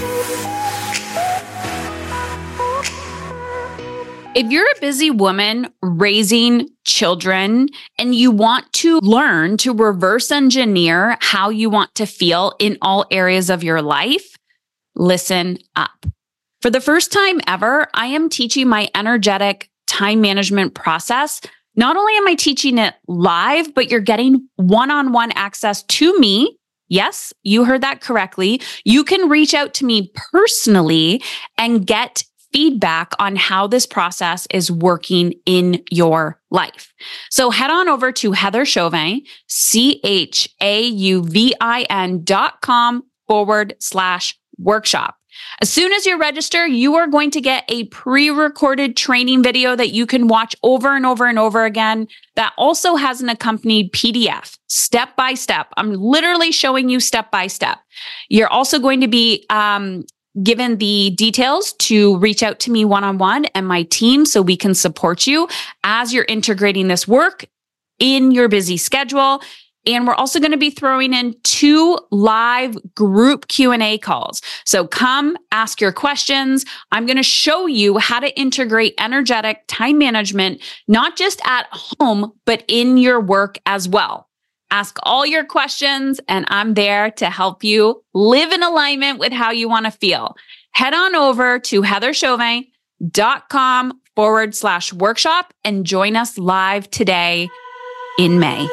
If you're a busy woman raising children and you want to learn to reverse engineer how you want to feel in all areas of your life, listen up. For the first time ever, I am teaching my energetic time management process. Not only am I teaching it live, but you're getting one-on-one access to me. Yes, you heard that correctly. You can reach out to me personally and get feedback on how this process is working in your life. So head on over to Heather Chauvin, CHAUVIN.com/workshop. As soon as you register, you are going to get a pre-recorded training video that you can watch over and over and over again. That also has an accompanied PDF, step by step. I'm literally showing you step by step. You're also going to be given the details to reach out to me one-on-one and my team so we can support you as you're integrating this work in your busy schedule. And we're also going to be throwing in 2 live group Q&A calls. So come ask your questions. I'm going to show you how to integrate energetic time management, not just at home, but in your work as well. Ask all your questions, and I'm there to help you live in alignment with how you want to feel. Head on over to heatherchauvin.com/workshop and join us live today in May.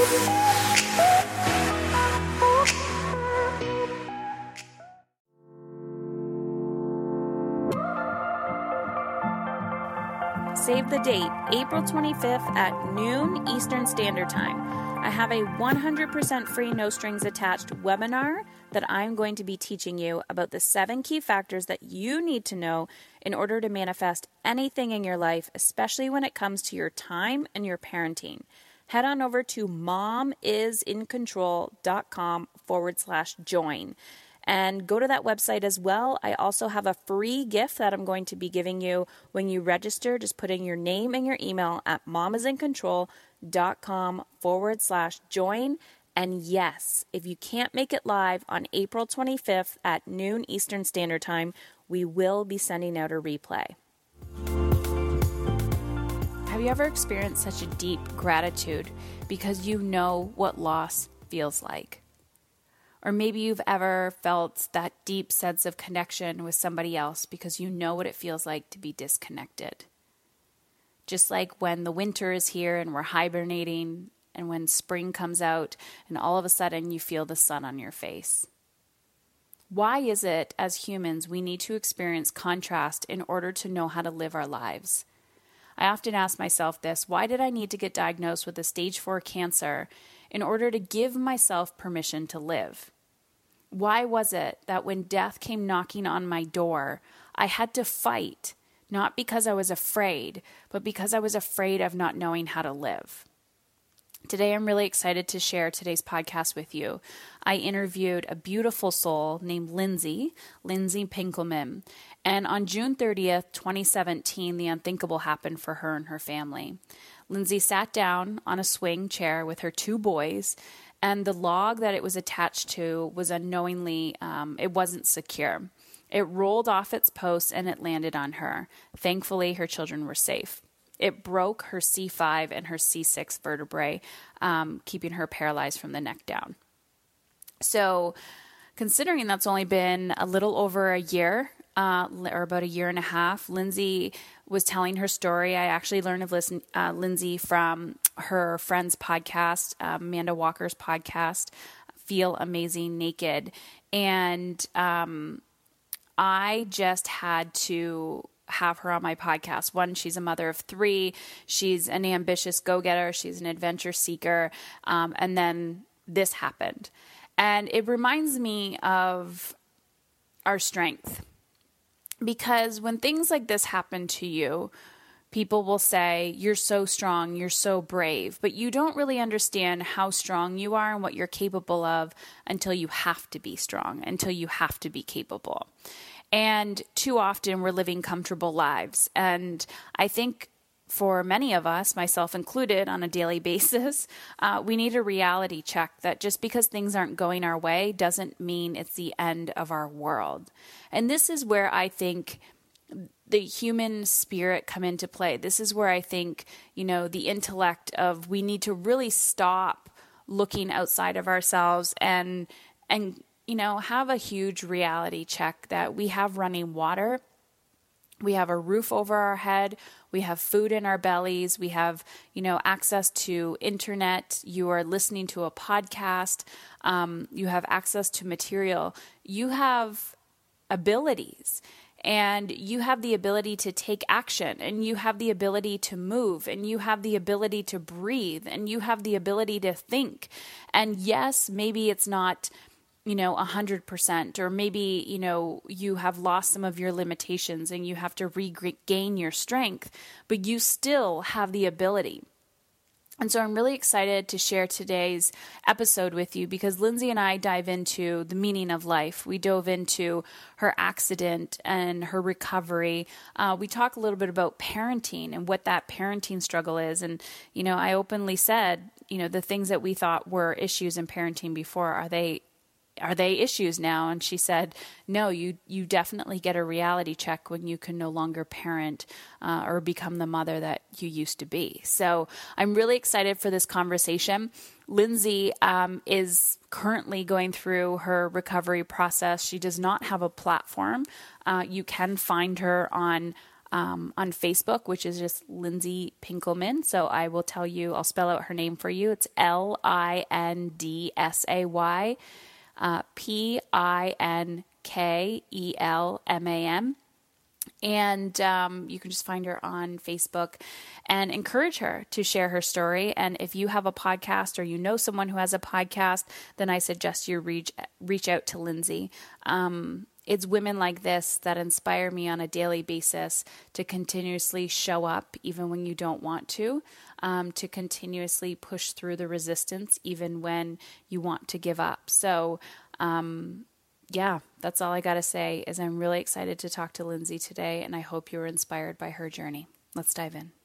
Save the date, April 25th at noon Eastern Standard Time. I have a 100% free, no strings attached webinar that I'm going to be teaching you about the 7 key factors that you need to know in order to manifest anything in your life, especially when it comes to your time and your parenting. Head on over to momisincontrol.com/join. And go to that website as well. I also have a free gift that I'm going to be giving you when you register, just putting your name and your email at momisincontrol.com/join. And yes, if you can't make it live on April 25th at noon Eastern Standard Time, we will be sending out a replay. Have you ever experienced such a deep gratitude because you know what loss feels like? Or maybe you've ever felt that deep sense of connection with somebody else because you know what it feels like to be disconnected. Just like when the winter is here and we're hibernating, and when spring comes out and all of a sudden you feel the sun on your face. Why is it, as humans, we need to experience contrast in order to know how to live our lives? I often ask myself this: why did I need to get diagnosed with a stage 4 cancer in order to give myself permission to live? Why was it that when death came knocking on my door, I had to fight, not because I was afraid, but because I was afraid of not knowing how to live? Today, I'm really excited to share today's podcast with you. I interviewed a beautiful soul named Lindsay Pinkelman. And on June 30th, 2017, the unthinkable happened for her and her family. Lindsay sat down on a swing chair with her 2 boys, and the log that it was attached to was unknowingly, it wasn't secure. It rolled off its post and it landed on her. Thankfully, her children were safe. It broke her C5 and her C6 vertebrae, keeping her paralyzed from the neck down. So considering that's only been a little over a year, or about a year and a half, Lindsay was telling her story. I actually learned of Lindsay from her friend's podcast, Amanda Walker's podcast, Feel Amazing Naked. And I just had to have her on my podcast. One, she's a mother of 3. She's an ambitious go-getter. She's an adventure seeker. And then this happened. And it reminds me of our strength. Because when things like this happen to you, people will say, you're so strong, you're so brave, but you don't really understand how strong you are and what you're capable of until you have to be strong, until you have to be capable. And too often we're living comfortable lives. And I think for many of us, myself included, on a daily basis, we need a reality check that just because things aren't going our way doesn't mean it's the end of our world. And this is where I think the human spirit come into play. This is where I think, the intellect of we need to really stop looking outside of ourselves and have a huge reality check that we have running water. We have a roof over our head. We have food in our bellies. We have, access to internet. You are listening to a podcast. You have access to material. You have abilities, and you have the ability to take action, and you have the ability to move, and you have the ability to breathe, and you have the ability to think. And yes, maybe it's not 100%, or maybe, you have lost some of your limitations and you have to regain your strength, but you still have the ability. And so I'm really excited to share today's episode with you because Lindsay and I dive into the meaning of life. We dove into her accident and her recovery. We talk a little bit about parenting and what that parenting struggle is. And, I openly said, the things that we thought were issues in parenting before, are they issues now? And she said, no, you definitely get a reality check when you can no longer parent or become the mother that you used to be. So I'm really excited for this conversation. Lindsay is currently going through her recovery process. She does not have a platform. You can find her on Facebook, which is just Lindsay Pinkelman. So I will tell you, I'll spell out her name for you. It's Lindsay. Pinkelman. And you can just find her on Facebook and encourage her to share her story. And if you have a podcast or you know someone who has a podcast, then I suggest you reach out to Lindsay. It's women like this that inspire me on a daily basis to continuously show up even when you don't want to continuously push through the resistance even when you want to give up. So, that's all I got to say is I'm really excited to talk to Lindsay today, and I hope you were inspired by her journey. Let's dive in.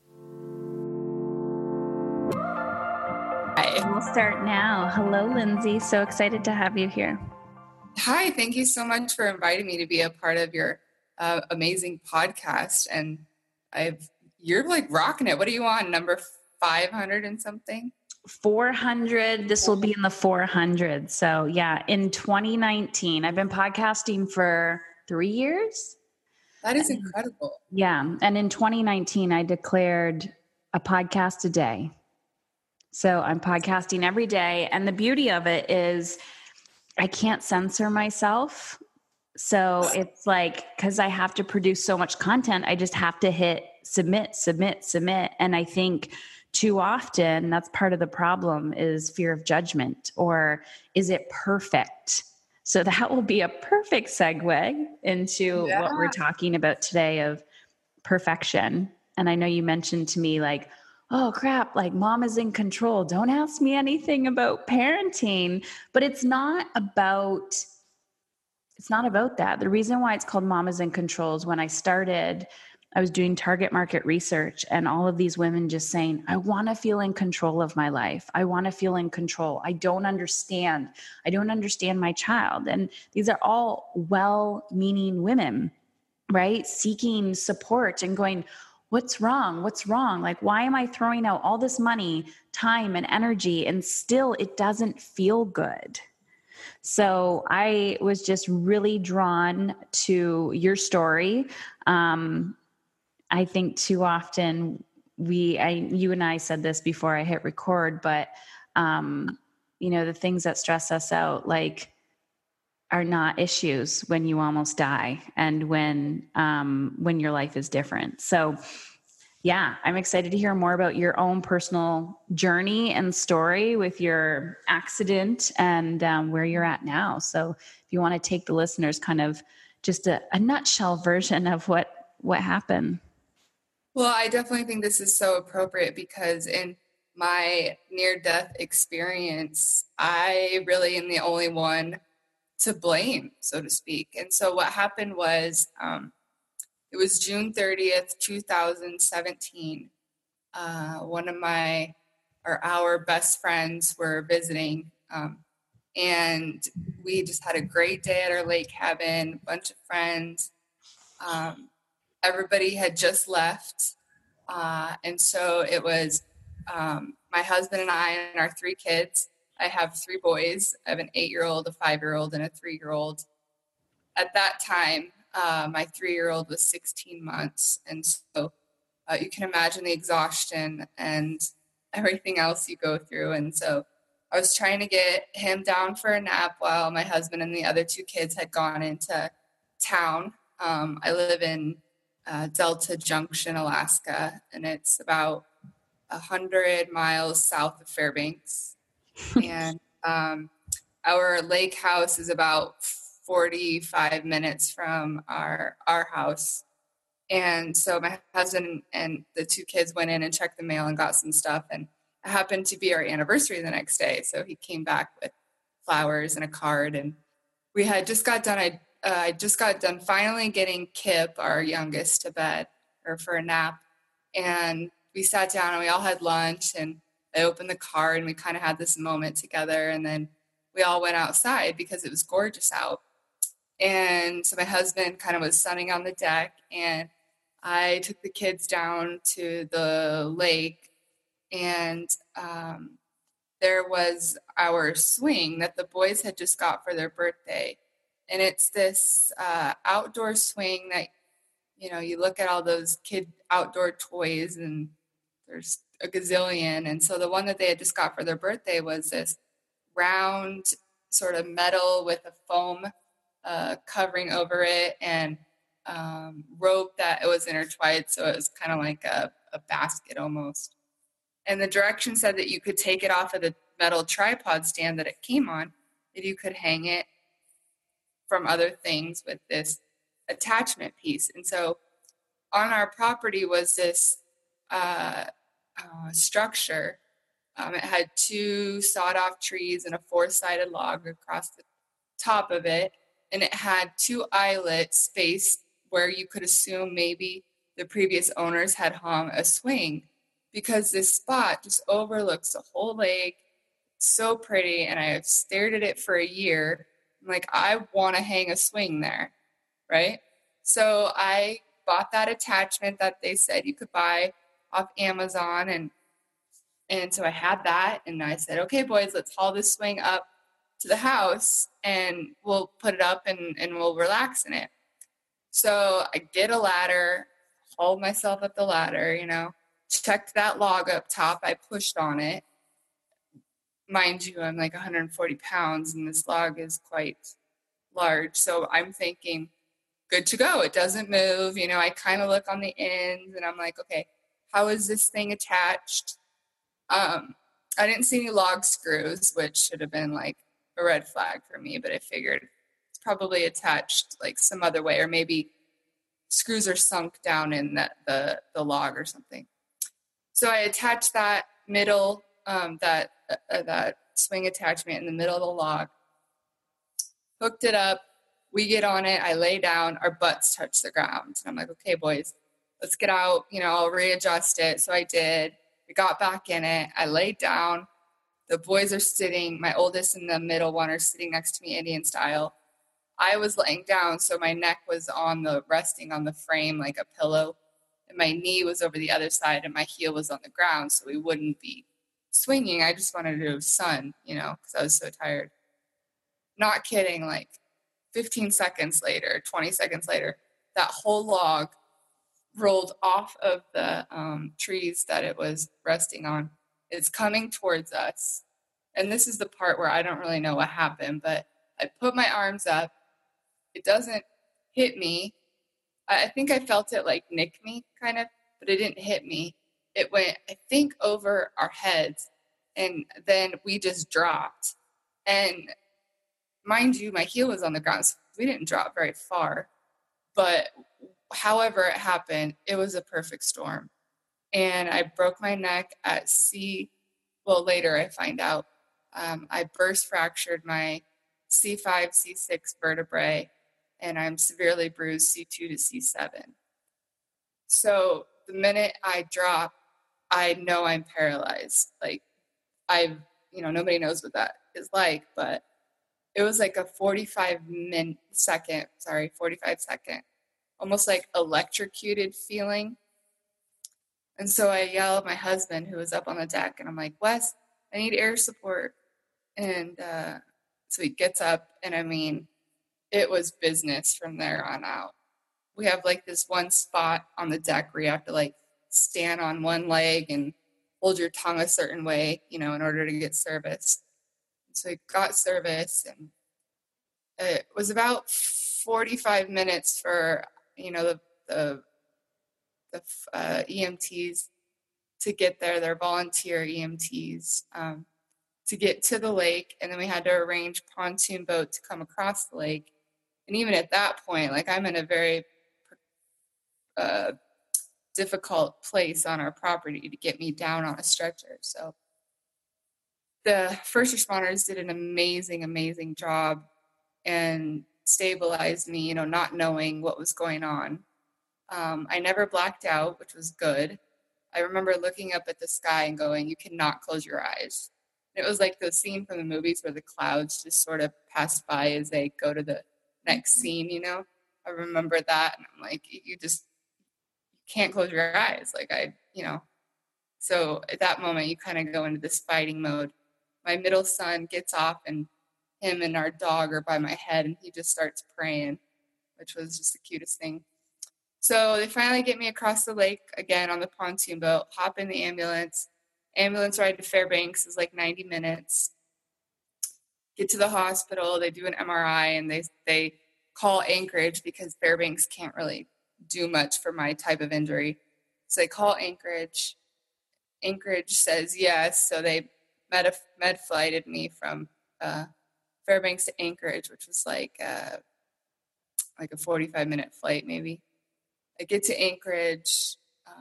We'll start now. Hello, Lindsay. So excited to have you here. Hi, thank you so much for inviting me to be a part of your amazing podcast. And you're like rocking it. What are you on? Number 500 and something? 400. This will be in the 400. So yeah, in 2019, I've been podcasting for 3 years. That is incredible. Yeah. And in 2019, I declared a podcast a day. So I'm podcasting every day. And the beauty of it is I can't censor myself. So it's like, because I have to produce so much content, I just have to hit submit. And I think too often that's part of the problem is fear of judgment, or is it perfect? So that will be a perfect segue into what we're talking about today of perfection. And I know you mentioned to me like, oh crap, like mom is in control. Don't ask me anything about parenting, but it's not about that. The reason why it's called Mom is in Control is when I started, I was doing target market research and all of these women just saying, I want to feel in control of my life. I want to feel in control. I don't understand my child. And these are all well-meaning women, right? Seeking support and going, what's wrong? Like, why am I throwing out all this money, time, and energy, and still it doesn't feel good? So I was just really drawn to your story. I think too often you and I said this before I hit record, but the things that stress us out, like, are not issues when you almost die and when your life is different. So yeah, I'm excited to hear more about your own personal journey and story with your accident and where you're at now. So if you want to take the listeners kind of just a nutshell version of what happened. Well, I definitely think this is so appropriate because in my near-death experience, I really am the only one to blame, so to speak. And so what happened was it was June 30th, 2017. one of our best friends were visiting. And we just had a great day at our lake cabin, a bunch of friends. Everybody had just left. And so it was my husband and I and our 3 kids. I have 3 boys. I have an 8-year-old, a 5-year-old, and a 3-year-old. At that time, my 3-year-old was 16 months. And so you can imagine the exhaustion and everything else you go through. And so I was trying to get him down for a nap while my husband and the other 2 kids had gone into town. I live in Delta Junction, Alaska, and it's about 100 miles south of Fairbanks. And our lake house is about 45 minutes from our house. And so my husband and the 2 kids went in and checked the mail and got some stuff. And it happened to be our anniversary the next day. So he came back with flowers and a card. And we had just got done. I just got done finally getting Kip, our youngest, to bed or for a nap. And we sat down and we all had lunch. And I opened the card and we kind of had this moment together. And then we all went outside because it was gorgeous out. And so my husband kind of was sunning on the deck, and I took the kids down to the lake, and there was our swing that the boys had just got for their birthday. And it's this outdoor swing that, you look at all those kid outdoor toys and there's a gazillion. And so the one that they had just got for their birthday was this round sort of metal with a foam covering over it and rope that it was intertwined. So it was kind of like a basket almost. And the directions said that you could take it off of the metal tripod stand that it came on, that you could hang it from other things with this attachment piece. And so on our property was this structure. It had 2 sawed-off trees and a 4-sided log across the top of it. And it had 2 eyelets spaced where you could assume maybe the previous owners had hung a swing, because this spot just overlooks the whole lake. It's so pretty. And I have stared at it for a year. I'm like, I want to hang a swing there, right? So I bought that attachment that they said you could buy off Amazon. And so I had that, and I said, okay, boys, let's haul this swing up to the house and we'll put it up and we'll relax in it. So I get a ladder, hauled myself up the ladder, checked that log up top. I pushed on it. Mind you, I'm like 140 pounds and this log is quite large. So I'm thinking, good to go. It doesn't move. I kind of look on the ends and I'm like, okay, how is this thing attached? I didn't see any log screws, which should have been like a red flag for me, but I figured it's probably attached like some other way, or maybe screws are sunk down in the log or something. So I attached that middle, that swing attachment in the middle of the log, hooked it up. We get on it. I lay down. Our butts touch the ground. And I'm like, okay, boys, let's get out. I'll readjust it. So I did. We got back in it. I laid down. The boys are sitting. My oldest and the middle one are sitting next to me, Indian style. I was laying down, so my neck was resting on the frame like a pillow. And my knee was over the other side, and my heel was on the ground, so we wouldn't be swinging. I just wanted to sun, because I was so tired. Not kidding, like 15 seconds later, 20 seconds later, that whole log rolled off of the trees that it was resting on. It's coming towards us. And this is the part where I don't really know what happened, but I put my arms up. It doesn't hit me. I think I felt it like nick me kind of, but it didn't hit me. It went, I think, over our heads, and then we just dropped. And mind you, my heel was on the ground, so we didn't drop very far. But however it happened, it was a perfect storm. And I broke my neck at C. Well, later I find out. I burst fractured my C5, C6 vertebrae, and I'm severely bruised C2 to C7. So the minute I dropped, I know I'm paralyzed. Like nobody knows what that is like, but it was like a 45 second, almost like electrocuted feeling. And so I yell at my husband, who was up on the deck, and I'm like, Wes, I need air support. And so he gets up, and I mean, it was business from there on out. We have like this one spot on the deck where you have to like stand on one leg and hold your tongue a certain way, in order to get service. So he got service, and it was about 45 minutes for, the EMTs to get there. They're volunteer EMTs to get to the lake. And then we had to arrange pontoon boat to come across the lake. And even at that point, like, I'm in a very difficult place on our property to get me down on a stretcher. So the first responders did an amazing, amazing job and stabilized me, not knowing what was going on. I never blacked out, which was good. I remember looking up at the sky and going, you cannot close your eyes. And it was like the scene from the movies where the clouds just sort of pass by as they go to the next scene, I remember that. And I'm like, you can't close your eyes. Like so at that moment you kind of go into this fighting mode. My middle son gets off, and him and our dog are by my head, and he just starts praying, which was just the cutest thing. So they finally get me across the lake again on the pontoon boat, hop in the ambulance. Ambulance ride to Fairbanks is like 90 minutes. Get to the hospital, they do an MRI, and they call Anchorage because Fairbanks can't really do much for my type of injury. So they call Anchorage. Anchorage says yes, so they med flighted me from Fairbanks to Anchorage, which was like a 45-minute flight maybe. I get to Anchorage,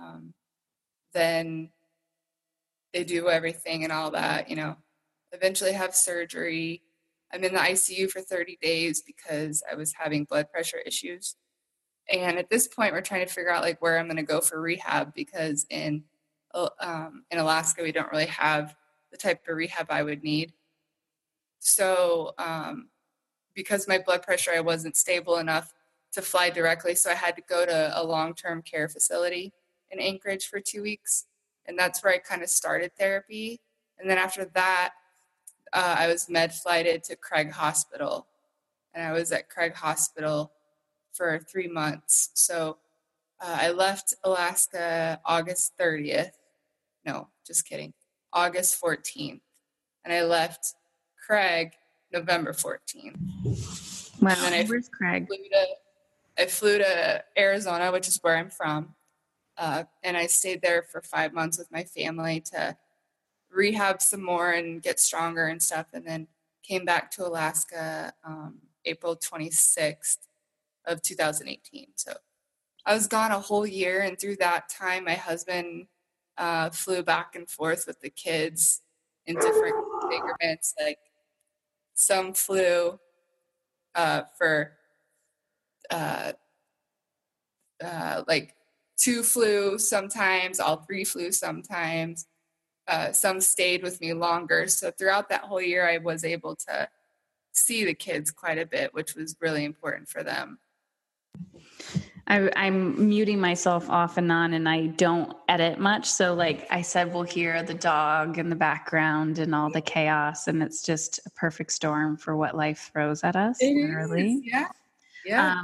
then they do everything and all that, eventually have surgery. I'm in the ICU for 30 days because I was having blood pressure issues. And at this point, we're trying to figure out like where I'm going to go for rehab, because in Alaska, we don't really have the type of rehab I would need. So because my blood pressure, I wasn't stable enough to fly directly. So I had to go to a long-term care facility in Anchorage for 2 weeks. And that's where I kind of started therapy. And then after that, I was med flighted to Craig Hospital. And I was at Craig Hospital for 3 months. So I left Alaska August 30th. No, just kidding. August 14th. And I left Craig November 14th. Wow. And then where's Craig? I flew to Arizona, which is where I'm from. And I stayed there for 5 months with my family to rehab some more and get stronger and stuff. And then came back to Alaska April 26th of 2018. So I was gone a whole year. And through that time, my husband flew back and forth with the kids in different increments. Like some flew for like 2 flew sometimes, all 3 flew sometimes. Some stayed with me longer. So throughout that whole year, I was able to see the kids quite a bit, which was really important for them. I'm muting myself off and on, and I don't edit much. So like I said, we'll hear the dog in the background and all the chaos, and it's just a perfect storm for what life throws at us. Literally. Yeah. Yeah.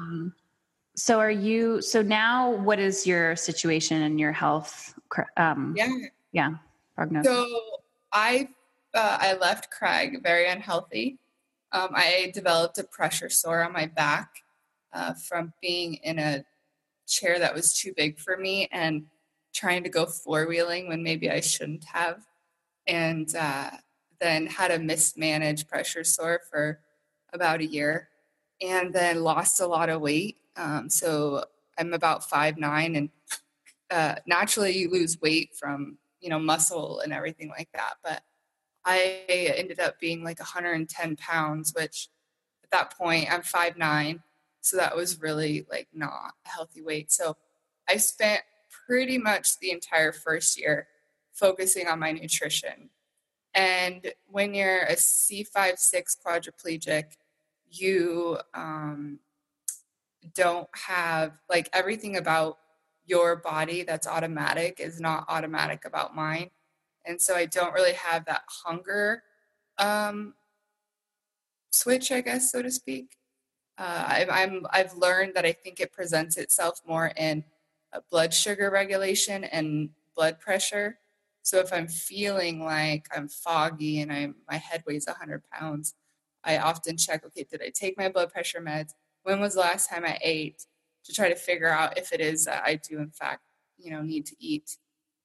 So now what is your situation and your health? Prognosis. So I left Craig very unhealthy. I developed a pressure sore on my back from being in a chair that was too big for me and trying to go four-wheeling when maybe I shouldn't have. And then had a mismanaged pressure sore for about a year, and then lost a lot of weight. So I'm about 5'9", and naturally you lose weight from, muscle and everything like that. But I ended up being like 110 pounds, which at that point I'm 5'9". So that was really like not a healthy weight. So I spent pretty much the entire first year focusing on my nutrition. And when you're a C5-6 quadriplegic, you don't have, like, everything about your body that's automatic is not automatic about mine. And so I don't really have that hunger switch, I guess, so to speak. I've learned that I think it presents itself more in blood sugar regulation and blood pressure. So if I'm feeling like I'm foggy and my head weighs 100 pounds, I often check, okay, did I take my blood pressure meds? When was the last time I ate? To try to figure out if it is that I do, in fact, need to eat.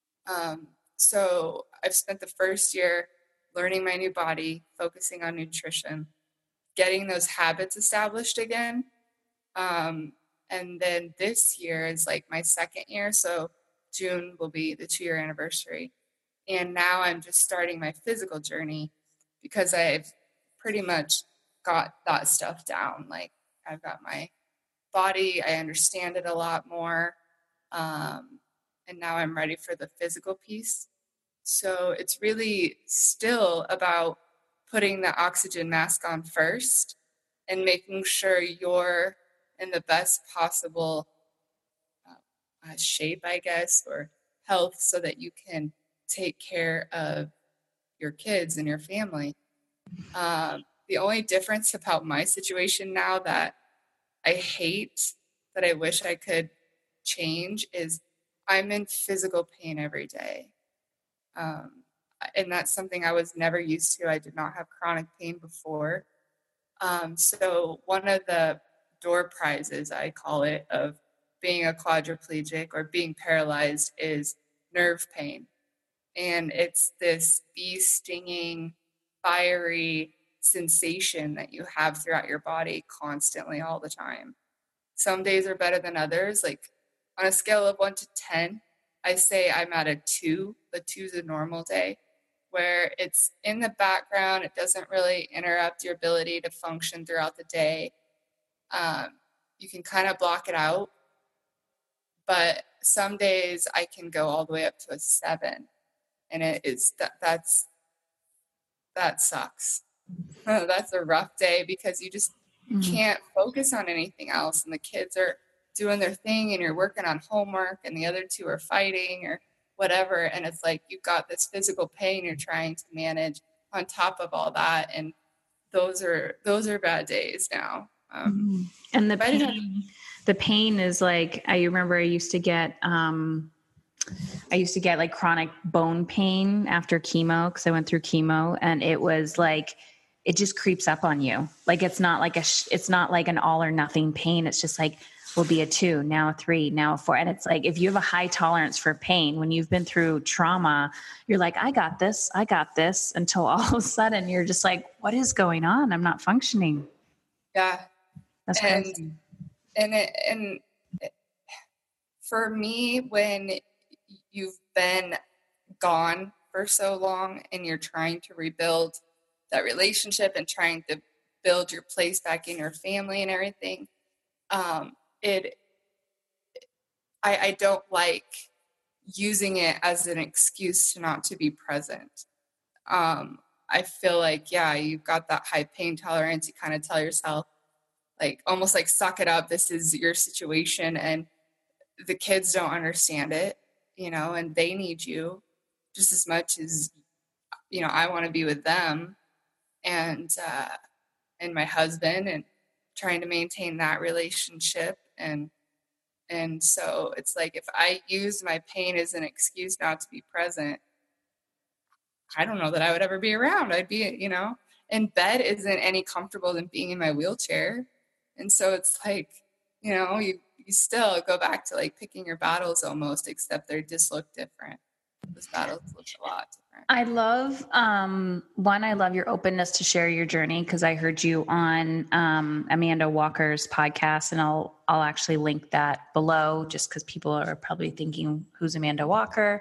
So I've spent the first year learning my new body, focusing on nutrition, getting those habits established again. And then this year is like my second year. So June will be the 2-year anniversary. And now I'm just starting my physical journey because I've pretty much got that stuff down. Like, I've got my body, I understand it a lot more. And now I'm ready for the physical piece. So it's really still about putting the oxygen mask on first and making sure you're in the best possible shape, I guess, or health, so that you can take care of your kids and your family. The only difference about my situation now that I hate, that I wish I could change, is I'm in physical pain every day. And that's something I was never used to. I did not have chronic pain before. So one of the door prizes, I call it, of being a quadriplegic or being paralyzed is nerve pain. And it's this bee stinging, fiery sensation that you have throughout your body constantly all the time. Some days are better than others. Like, on a scale of 1 to 10, I say I'm at a 2. The 2 is a normal day, where it's in the background. It doesn't really interrupt your ability to function throughout the day. You can kind of block it out. But some days I can go all the way up to a 7. And it is that sucks. That's a rough day because you just can't focus on anything else. And the kids are doing their thing and you're working on homework and the other 2 are fighting or whatever. And it's like, you've got this physical pain you're trying to manage on top of all that. And those are bad days now. And the pain is like, I remember I used to get like chronic bone pain after chemo, because I went through chemo, and it was like, it just creeps up on you. Like, it's not like it's not like an all or nothing pain. It's just like, will be a 2, now a 3, now a 4. And it's like, if you have a high tolerance for pain, when you've been through trauma, you're like, I got this, until all of a sudden you're just like, what is going on? I'm not functioning. Yeah. That's crazy. And for me, when you've been gone for so long and you're trying to rebuild that relationship and trying to build your place back in your family and everything, I don't like using it as an excuse to not to be present. I feel like, yeah, you've got that high pain tolerance. You kind of tell yourself, like, almost like, suck it up. This is your situation. And the kids don't understand it, and they need you just as much as, I want to be with them and my husband, and trying to maintain that relationship. And so it's like, if I use my pain as an excuse not to be present, I don't know that I would ever be around. I'd be, and bed isn't any comfortable than being in my wheelchair. And so it's like, you still go back to like picking your battles almost, except they just look different. Those battles look a lot different. I love, I love your openness to share your journey, because I heard you on Amanda Walker's podcast, and I'll actually link that below, just because people are probably thinking, who's Amanda Walker?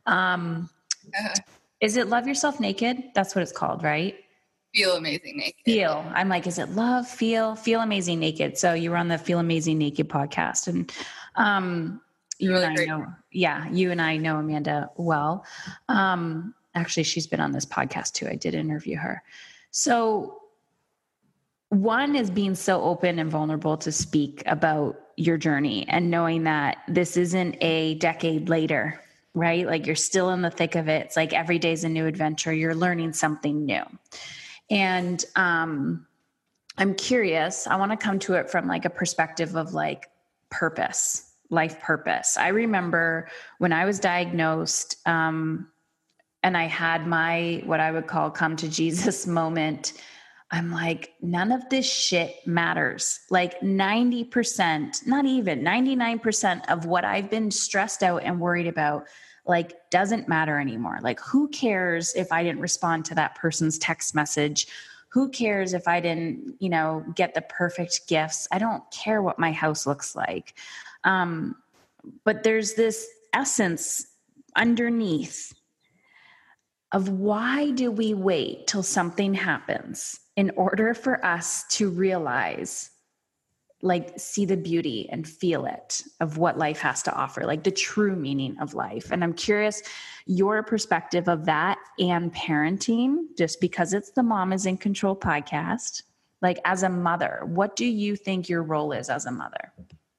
Is it Love Yourself Naked? That's what it's called, right? Feel Amazing Naked. Feel. I'm like, is it love, feel Amazing Naked? So you were on the Feel Amazing Naked podcast. And you really and I great. know, you and I know Amanda well. Actually, she's been on this podcast too. I did interview her. So one is being so open and vulnerable to speak about your journey and knowing that this isn't a decade later, right? Like you're still in the thick of it. It's like every day's a new adventure. You're learning something new. And I'm curious, I want to come to it from like a perspective of like purpose, life purpose. I remember when I was diagnosed, and I had my, what I would call come to Jesus moment. I'm like, none of this shit matters. Like 90%, not even 99% of what I've been stressed out and worried about, like doesn't matter anymore. Like who cares if I didn't respond to that person's text message? Who cares if I didn't, get the perfect gifts? I don't care what my house looks like. But there's this essence underneath of why do we wait till something happens in order for us to realize, like see the beauty and feel it of what life has to offer, like the true meaning of life. And I'm curious your perspective of that and parenting, just because it's the Mom is in Control podcast. Like as a mother, what do you think your role is as a mother?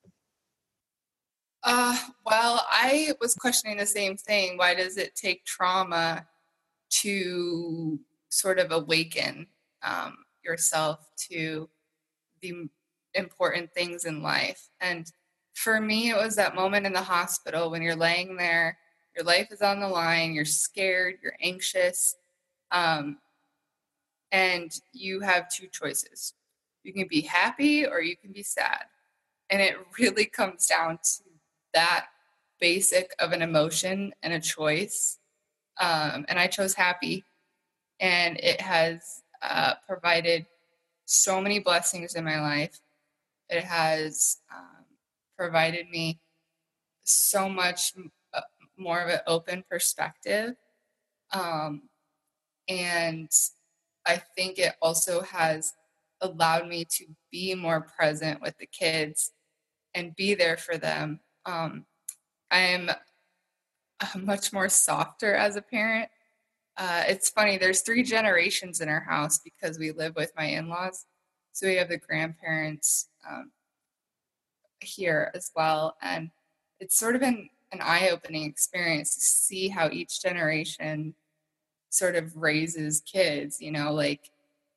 Well, I was questioning the same thing. Why does it take trauma to sort of awaken yourself to the important things in life? And for me, it was that moment in the hospital when you're laying there, your life is on the line, you're scared, you're anxious, and you have two choices. You can be happy or you can be sad. And it really comes down to that basic of an emotion and a choice. And I chose happy, and it has provided so many blessings in my life. It has provided me so much more of an open perspective. And I think it also has allowed me to be more present with the kids and be there for them. I am much more softer as a parent. It's funny, there's 3 generations in our house because we live with my in-laws. So we have the grandparents here as well. And it's sort of been an eye-opening experience to see how each generation sort of raises kids, like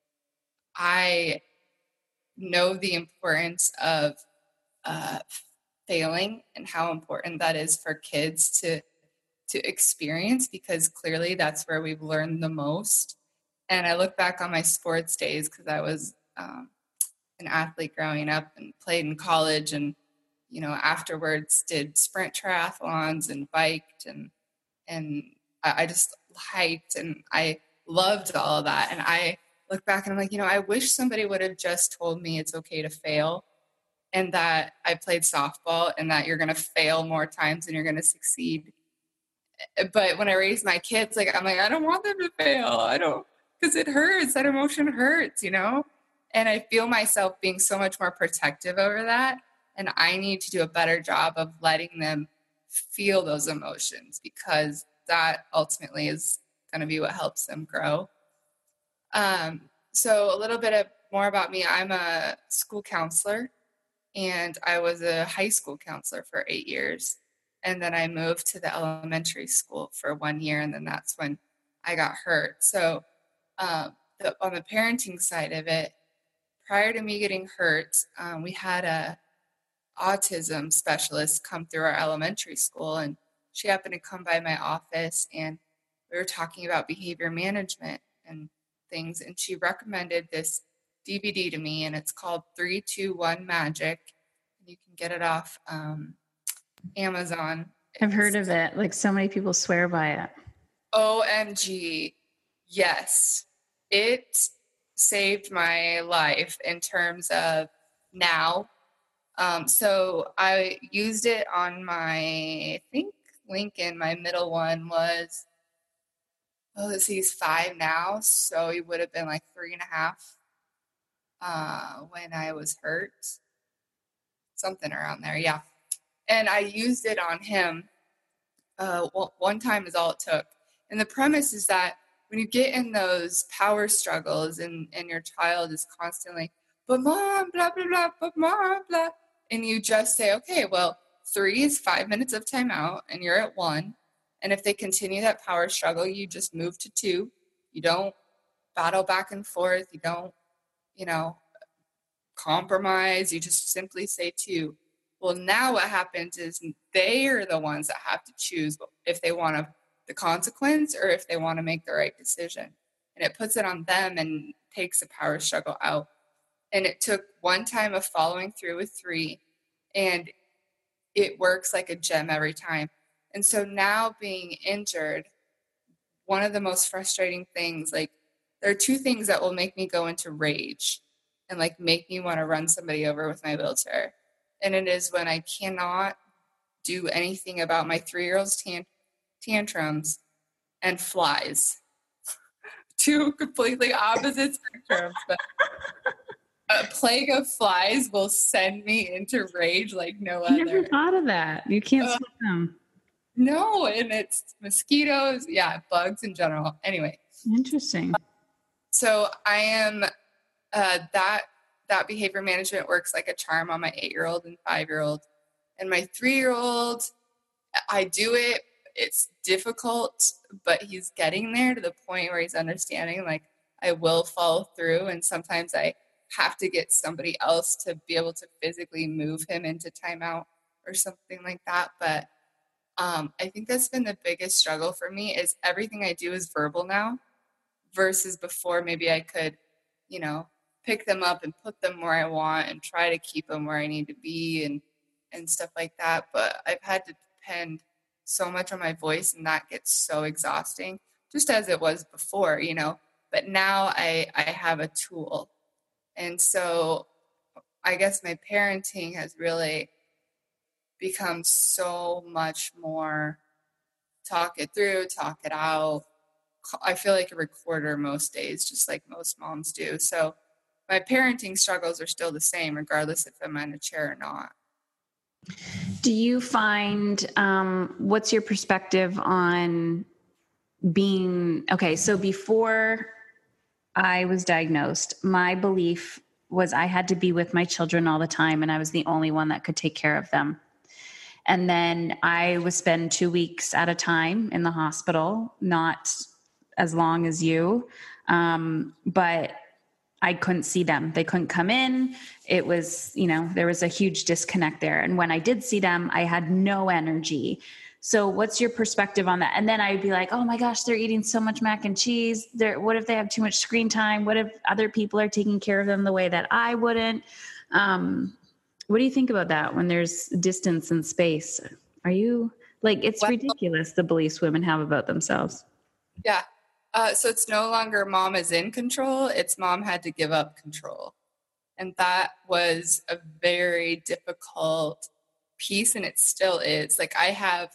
I know the importance of failing and how important that is for kids to experience, because clearly that's where we've learned the most. And I look back on my sports days, because I was an athlete growing up and played in college, and afterwards did sprint triathlons and biked, and I just hiked, and I loved all of that. And I look back and I'm like, I wish somebody would have just told me it's okay to fail, and that I played softball, and that you're going to fail more times than you're going to succeed. But when I raise my kids, I'm like, I don't want them to fail. Because it hurts. That emotion hurts, And I feel myself being so much more protective over that. And I need to do a better job of letting them feel those emotions, because that ultimately is going to be what helps them grow. So a little bit more about me. I'm a school counselor, and I was a high school counselor for 8 years. And then I moved to the elementary school for 1 year, and then that's when I got hurt. So on the parenting side of it, prior to me getting hurt, we had a autism specialist come through our elementary school, and she happened to come by my office, and we were talking about behavior management and things, and she recommended this DVD to me, and it's called 3-2-1 Magic. You can get it off Amazon. I've heard of it. Like so many people swear by it. OMG. Yes. It saved my life in terms of now. So I used it on I think Lincoln. My middle one was, he's 5 now. So he would have been like 3.5 when I was hurt. Something around there. Yeah. And I used it on him. One time is all it took. And the premise is that when you get in those power struggles and your child is constantly, but mom, blah, blah, blah, but mom, blah. And you just say, okay, well, 3 is 5 minutes of timeout and you're at 1. And if they continue that power struggle, you just move to 2. You don't battle back and forth. You don't, compromise. You just simply say 2. Well, now what happens is they are the ones that have to choose if they want the consequence or if they want to make the right decision. And it puts it on them and takes the power struggle out. And it took one time of following through with 3, and it works like a gem every time. And so now being injured, one of the most frustrating things, like there are 2 things that will make me go into rage and like make me want to run somebody over with my wheelchair. And it is when I cannot do anything about my 3-year-old's tantrums and flies. 2 completely opposite spectrums, but a plague of flies will send me into rage like no other. I never thought of that. You can't see them. No, and it's mosquitoes, bugs in general. Anyway. Interesting. So I am, that behavior management works like a charm on my 8-year-old and 5-year-old. And my 3-year-old, I do it. It's difficult, but he's getting there to the point where he's understanding, like, I will follow through. And sometimes I have to get somebody else to be able to physically move him into timeout or something like that. But I think that's been the biggest struggle for me is everything I do is verbal now versus before maybe I could, pick them up and put them where I want and try to keep them where I need to be and stuff like that. But I've had to depend so much on my voice, and that gets so exhausting, just as it was before, But now I have a tool. And so I guess my parenting has really become so much more talk it through, talk it out. I feel like a recorder most days, just like most moms do. So my parenting struggles are still the same, regardless if I'm in a chair or not. Do you find, what's your perspective on being, okay, so before I was diagnosed, my belief was I had to be with my children all the time, and I was the only one that could take care of them. And then I would spend 2 weeks at a time in the hospital, not as long as you, but I couldn't see them. They couldn't come in. It was, there was a huge disconnect there. And when I did see them, I had no energy. So what's your perspective on that? And then I'd be like, oh my gosh, they're eating so much mac and cheese. What if they have too much screen time? What if other people are taking care of them the way that I wouldn't? What do you think about that when there's distance and space? Are you it's ridiculous, the beliefs women have about themselves. Yeah. So it's no longer mom is in control. It's mom had to give up control. And that was a very difficult piece, and it still is. Like I have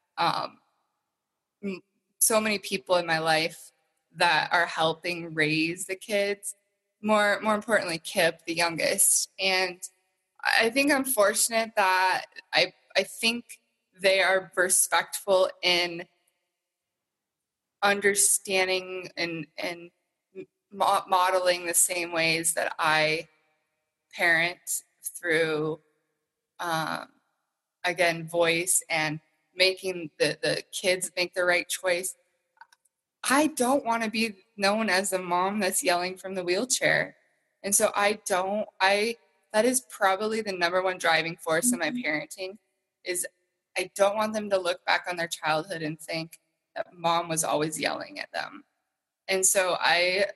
so many people in my life that are helping raise the kids. More importantly, Kip, the youngest. And I think I'm fortunate that I think they are respectful in understanding and modeling the same ways that I parent through, again, voice and making the kids make the right choice. I don't want to be known as the mom that's yelling from the wheelchair. And so that is probably the number one driving force in my parenting is I don't want them to look back on their childhood and think that mom was always yelling at them. And so I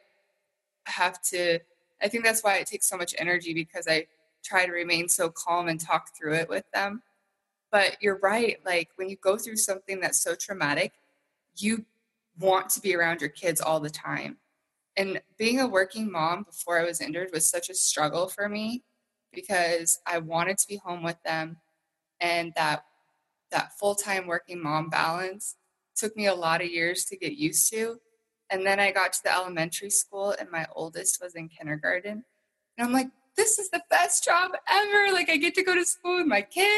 think that's why it takes so much energy, because I try to remain so calm and talk through it with them. But you're right. Like when you go through something that's so traumatic, you want to be around your kids all the time. And being a working mom before I was injured was such a struggle for me because I wanted to be home with them. And that full-time working mom balance took me a lot of years to get used to. And then I got to the elementary school and my oldest was in kindergarten. And I'm like, this is the best job ever. Like I get to go to school with my kids.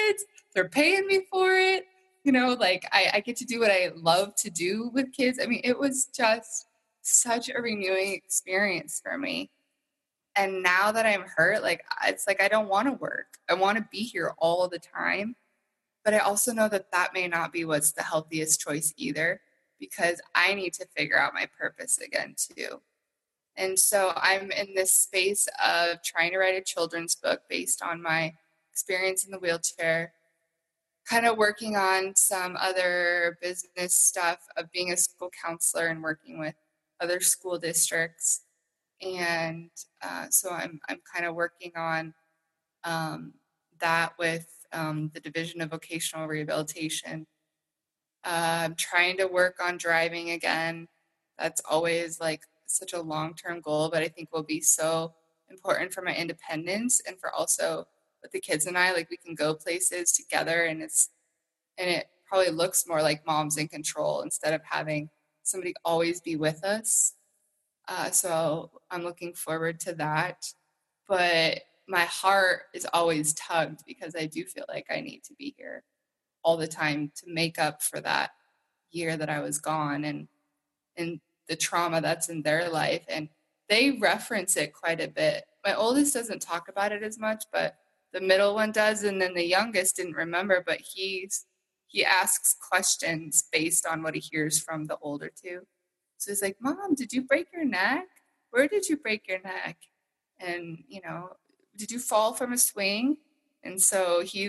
They're paying me for it. You know, like I get to do what I love to do with kids. I mean, it was just such a renewing experience for me. And now that I'm hurt, like, it's like I don't want to work. I want to be here all the time. But I also know that that may not be what's the healthiest choice either, because I need to figure out my purpose again too. And so I'm in this space of trying to write a children's book based on my experience in the wheelchair, kind of working on some other business stuff of being a school counselor and working with other school districts. And so I'm kind of working on that with the Division of Vocational Rehabilitation. I'm trying to work on driving again. That's always like such a long-term goal, but I think will be so important for my independence and for also with the kids and I, like we can go places together, and it probably looks more like mom's in control instead of having somebody always be with us. So I'm looking forward to that. But my heart is always tugged because I do feel like I need to be here all the time to make up for that year that I was gone and the trauma that's in their life. And they reference it quite a bit. My oldest doesn't talk about it as much, but the middle one does. And then the youngest didn't remember, but he asks questions based on what he hears from the older two. So he's like, Mom, did you break your neck? Where did you break your neck? And, you know, did you fall from a swing? And so he's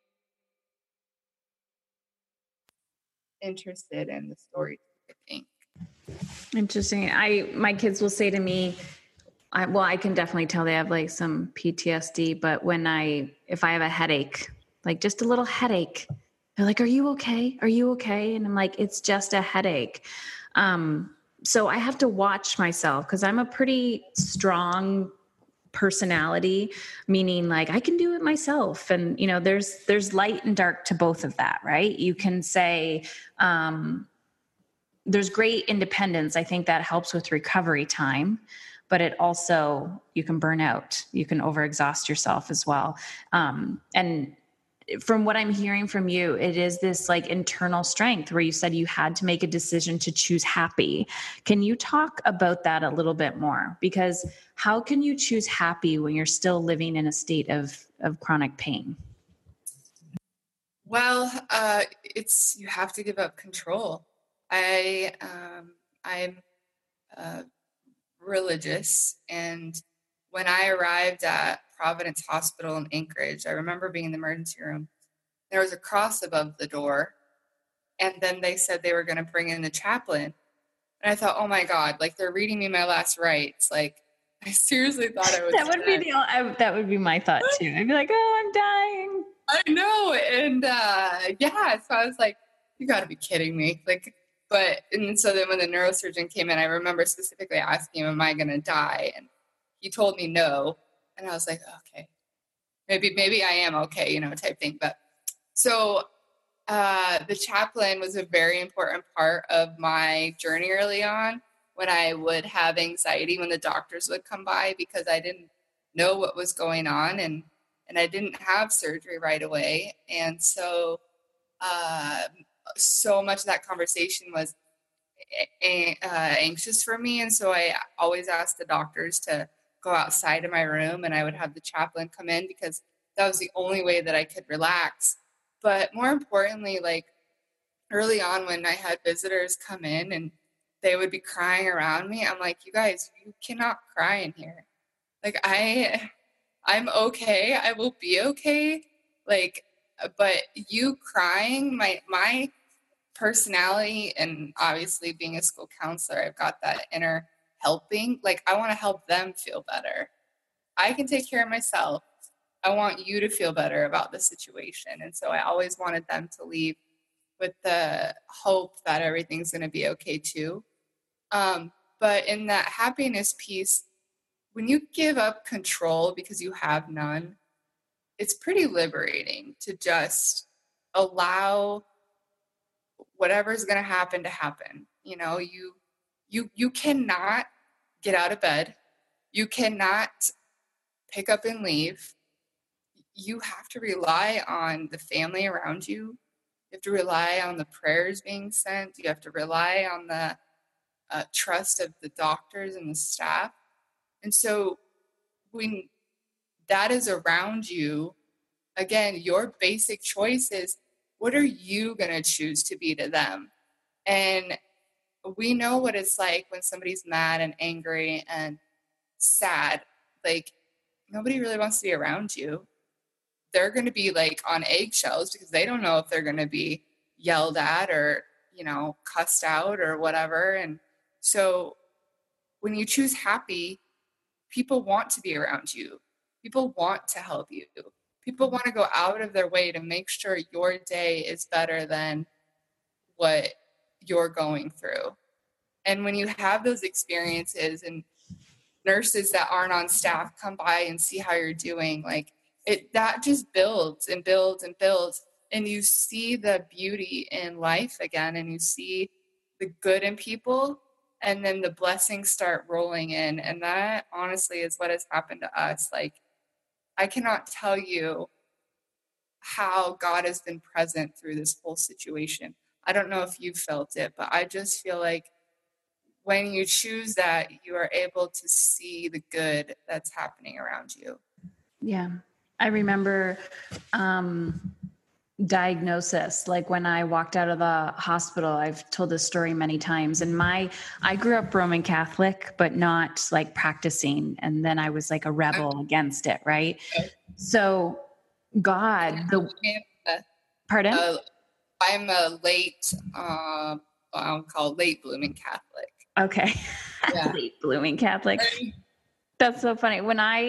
interested in the story, I think. Interesting. My kids will say to me, I can definitely tell they have like some PTSD, but if I have a headache, like just a little headache, they're like, are you okay? Are you okay? And I'm like, it's just a headache. So I have to watch myself because I'm a pretty strong personality, meaning like I can do it myself. And, you know, there's light and dark to both of that, right? You can say, there's great independence. I think that helps with recovery time, but it also, you can burn out, you can overexhaust yourself as well. And from what I'm hearing from you, it is this like internal strength where you said you had to make a decision to choose happy. Can you talk about that a little bit more? Because how can you choose happy when you're still living in a state of chronic pain? Well, you have to give up control. I'm religious, and when I arrived at Providence Hospital in Anchorage, I remember being in the emergency room. There was a cross above the door, and then they said they were going to bring in the chaplain. And I thought, oh my God, like they're reading me my last rites. Like I seriously thought I was dead. That would be my thought too. I'd be like, oh, I'm dying. I know. And so I was like, you got to be kidding me. And so then when the neurosurgeon came in, I remember specifically asking him, am I going to die? And he told me no. And I was like, okay, maybe I am okay, you know, type thing. But so the chaplain was a very important part of my journey early on when I would have anxiety when the doctors would come by because I didn't know what was going on and I didn't have surgery right away. And so so much of that conversation was anxious for me. And so I always asked the doctors to go outside of my room and I would have the chaplain come in because that was the only way that I could relax. But more importantly, like early on when I had visitors come in and they would be crying around me, I'm like, you guys, you cannot cry in here. Like I'm okay. I will be okay. Like, but you crying, my personality and obviously being a school counselor, I've got that inner helping. Like I want to help them feel better. I can take care of myself. I want you to feel better about the situation. And so I always wanted them to leave with the hope that everything's going to be okay too. But in that happiness piece, when you give up control because you have none, it's pretty liberating to just allow whatever's going to happen. You know, you cannot get out of bed. You cannot pick up and leave. you have to rely on the family around you. You have to rely on the prayers being sent. You have to rely on the trust of the doctors and the staff. And so when that is around you, again, your basic choice is, what are you going to choose to be to them? And we know what it's like when somebody's mad and angry and sad. Like, nobody really wants to be around you. They're going to be like on eggshells because they don't know if they're going to be yelled at or, cussed out or whatever. And so when you choose happy, people want to be around you. People want to help you. People want to go out of their way to make sure your day is better than what you're going through. And when you have those experiences and nurses that aren't on staff come by and see how you're doing, like that just builds and builds and builds. And you see the beauty in life again, and you see the good in people, and then the blessings start rolling in. And that honestly is what has happened to us. Like, I cannot tell you how God has been present through this whole situation. I don't know if you've felt it, but I just feel like when you choose that, you are able to see the good that's happening around you. Yeah. I remember diagnosis, like when I walked out of the hospital. I've told this story many times, and I grew up Roman Catholic, but not like practicing. And then I was like a rebel against it. Right. So God, pardon? I'm a late, I'll call late blooming Catholic. Okay. Yeah. Late blooming Catholic. That's so funny.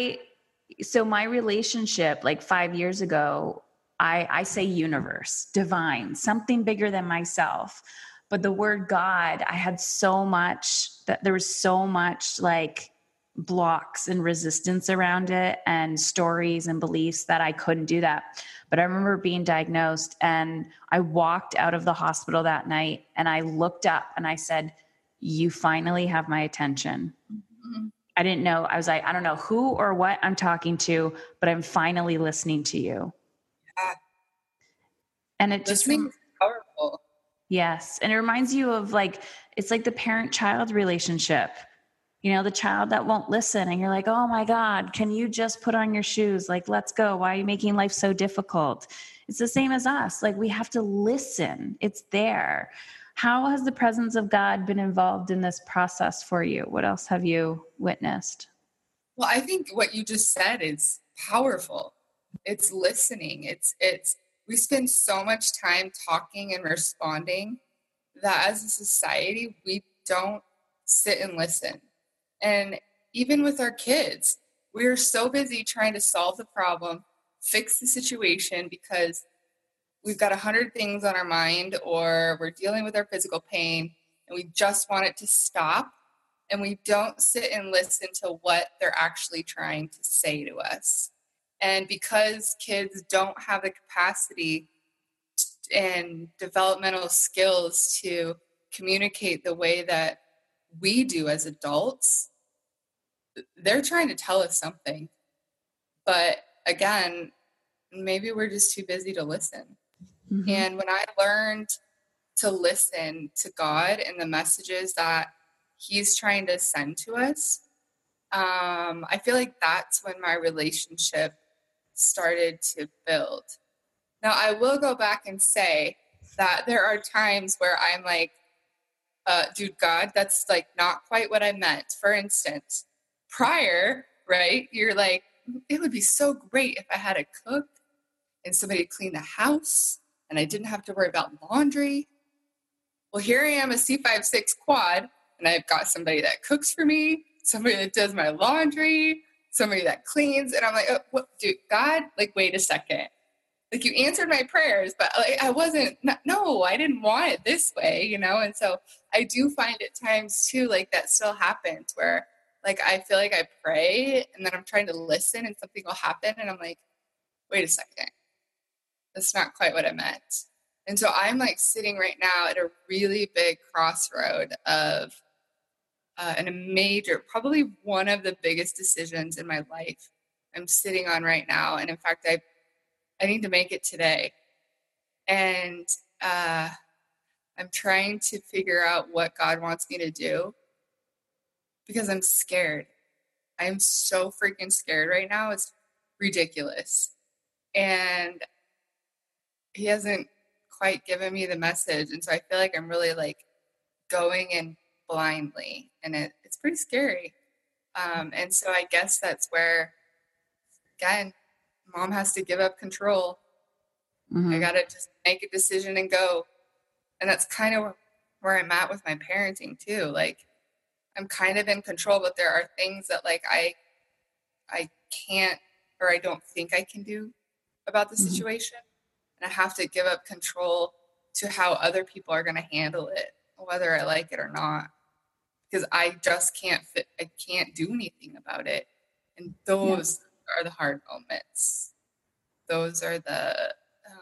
So my relationship, like 5 years ago, I say universe, divine, something bigger than myself. But the word God, I had so much, that there was so much like blocks and resistance around it, and stories and beliefs that I couldn't do that. But I remember being diagnosed, and I walked out of the hospital that night, and I looked up and I said, "You finally have my attention." Mm-hmm. I didn't know. I was like, I don't know who or what I'm talking to, but I'm finally listening to you. Yeah. And it just makes powerful. Yes. And it reminds you of like, it's like the parent-child relationship, the child that won't listen, and you're like, oh my God, can you just put on your shoes? Like, let's go. Why are you making life so difficult? It's the same as us. Like, we have to listen. It's there. How has the presence of God been involved in this process for you? What else have you witnessed? Well, I think what you just said is powerful. It's listening. We spend so much time talking and responding that as a society, we don't sit and listen. And even with our kids, we're so busy trying to solve the problem, fix the situation, because we've got 100 things on our mind, or we're dealing with our physical pain and we just want it to stop. And we don't sit and listen to what they're actually trying to say to us. And because kids don't have the capacity and developmental skills to communicate the way that we do as adults, they're trying to tell us something. But again, maybe we're just too busy to listen. Mm-hmm. And when I learned to listen to God and the messages that He's trying to send to us, I feel like that's when my relationship started to build. Now, I will go back and say that there are times where I'm like, dude, God, that's like not quite what I meant. For instance, prior, right, you're like, it would be so great if I had a cook and somebody to clean the house and I didn't have to worry about laundry. Well, here I am, a C5-6 quad, and I've got somebody that cooks for me, somebody that does my laundry, somebody that cleans. And I'm like, oh, what, dude, God, like, wait a second. Like, you answered my prayers, but like, I didn't want it this way, And so I do find at times too, like that still happens where like, I feel like I pray and then I'm trying to listen and something will happen. And I'm like, wait a second, that's not quite what I meant. And so I'm like sitting right now at a really big crossroad of and a major, probably one of the biggest decisions in my life I'm sitting on right now. And in fact, I need to make it today. And I'm trying to figure out what God wants me to do because I'm scared. I'm so freaking scared right now. It's ridiculous. And he hasn't quite given me the message. And so I feel like I'm really like going in blindly, and it's pretty scary. And so I guess that's where, again, mom has to give up control. I got to just make a decision and go. And that's kind of where I'm at with my parenting too. Like, I'm kind of in control, but there are things that like I can't, or I don't think I can do about the situation. And I have to give up control to how other people are going to handle it, whether I like it or not, because I just I can't do anything about it. And those are the hard moments. Those are the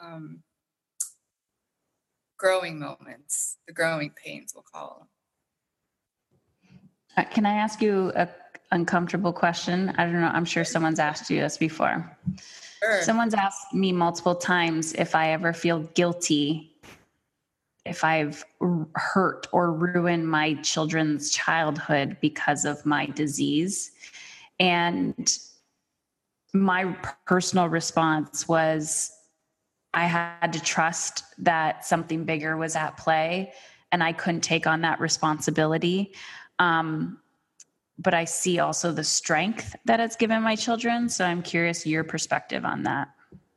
growing moments, the growing pains, we'll call them. Can I ask you a uncomfortable question? I don't know. I'm sure someone's asked you this before. Sure. Someone's asked me multiple times if I ever feel guilty if I've hurt or ruined my children's childhood because of my disease. And my personal response was I had to trust that something bigger was at play and I couldn't take on that responsibility. But I see also the strength that it's given my children. So I'm curious your perspective on that.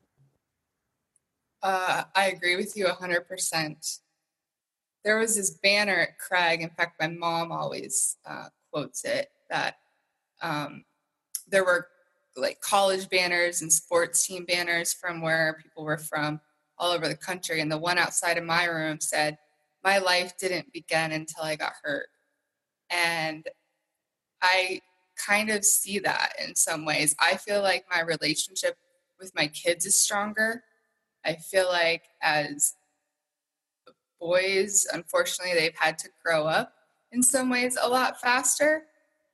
I agree with you 100%. There was this banner at Craig. In fact, my mom always quotes it, that there were like college banners and sports team banners from where people were from all over the country. And the one outside of my room said, "My life didn't begin until I got hurt." And I kind of see that in some ways. I feel like my relationship with my kids is stronger. I feel like as boys, unfortunately, they've had to grow up in some ways a lot faster.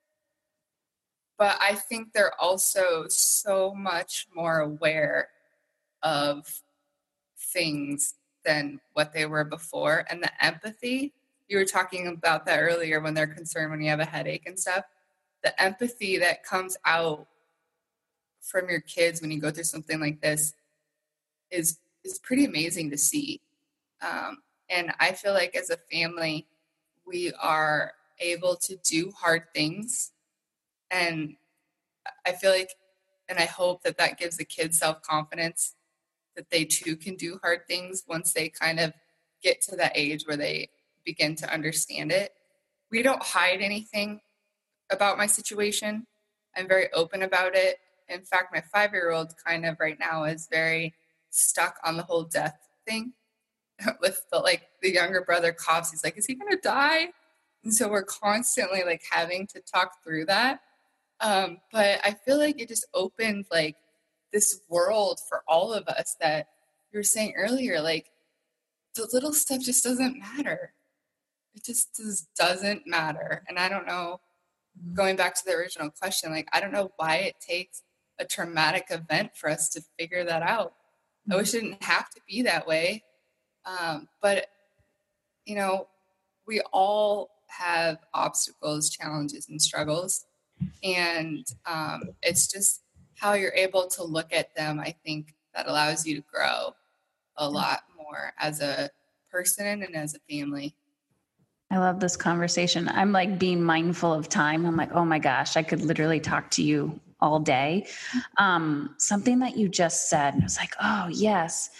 But I think they're also so much more aware of things than what they were before. And the empathy, you were talking about that earlier when they're concerned when you have a headache and stuff. The empathy that comes out from your kids when you go through something like this is pretty amazing to see. And I feel like as a family, we are able to do hard things. And I feel like, and I hope that that gives the kids self-confidence that they too can do hard things once they kind of get to that age where they begin to understand it. We don't hide anything about my situation. I'm very open about it. In fact, my 5-year-old kind of right now is very stuck on the whole death thing. With the younger brother coughs, he's like, "Is he going to die?" And so we're constantly like having to talk through that. But I feel like it just opened like this world for all of us that you were saying earlier, like the little stuff just doesn't matter. It just doesn't matter. And I don't know, going back to the original question, like, I don't know why it takes a traumatic event for us to figure that out. I wish it didn't have to be that way. But, you know, we all have obstacles, challenges, and struggles. And it's just how you're able to look at them, I think, that allows you to grow a lot more as a person and as a family. I love this conversation. I'm like being mindful of time. I'm like, oh my gosh, I could literally talk to you all day. Something that you just said, I was like, oh yes.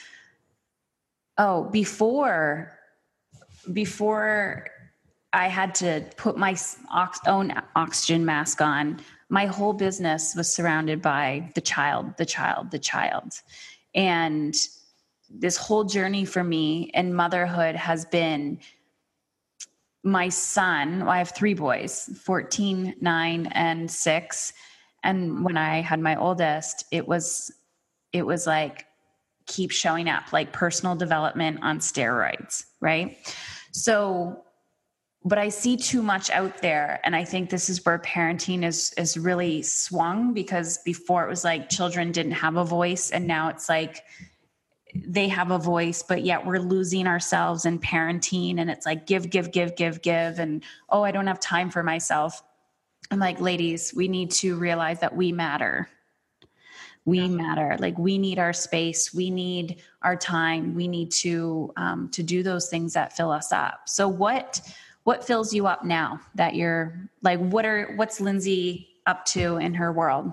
Oh, before I had to put my own oxygen mask on, my whole business was surrounded by the child. And this whole journey for me in motherhood has been my son. I have 3 boys, 14, 9, and 6. And when I had my oldest, it was like, keep showing up, like personal development on steroids, right? So but I see too much out there. And I think this is where parenting is really swung, because before it was like children didn't have a voice, and now it's like they have a voice, but yet we're losing ourselves in parenting. And it's like, give. And, oh, I don't have time for myself. I'm like, ladies, we need to realize that we matter. We matter. Like, we need our space. We need our time. We need to do those things that fill us up. So what fills you up now that you're like, what's Lindsay up to in her world?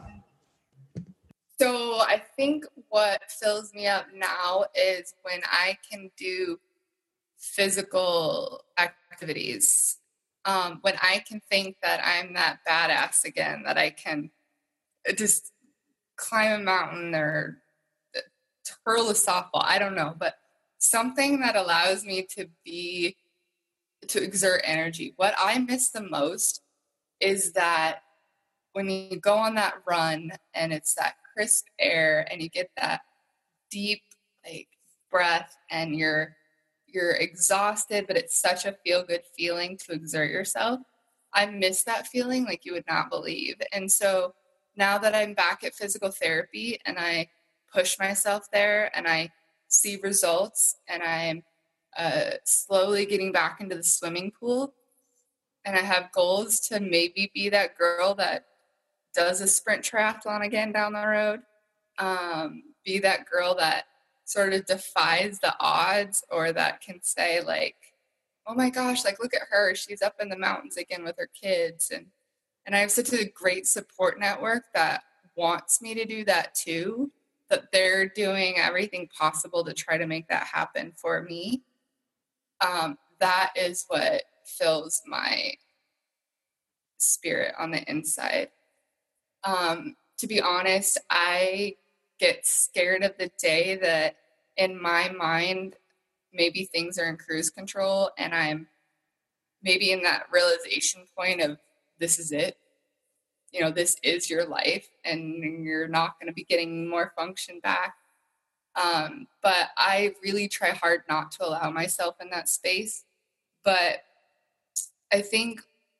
So I think what fills me up now is when I can do physical activities. When I can think that I'm that badass again, that I can just climb a mountain or hurl a softball, I don't know, but something that allows me to exert energy. What I miss the most is that when you go on that run and it's that crisp air and you get that deep like breath and you're exhausted, but it's such a feel-good feeling to exert yourself. I miss that feeling like you would not believe. And so now that I'm back at physical therapy and I push myself there and I see results and I'm slowly getting back into the swimming pool, and I have goals to maybe be that girl that does a sprint triathlon again down the road, be that girl that sort of defies the odds, or that can say like, oh my gosh, like look at her, she's up in the mountains again with her kids. And I have such a great support network that wants me to do that too, that they're doing everything possible to try to make that happen for me. That is what fills my spirit on the inside. To be honest, I get scared of the day that in my mind, maybe things are in cruise control and I'm maybe in that realization point of this is it. You know, this is your life and you're not going to be getting more function back. But I really try hard not to allow myself in that space. But I think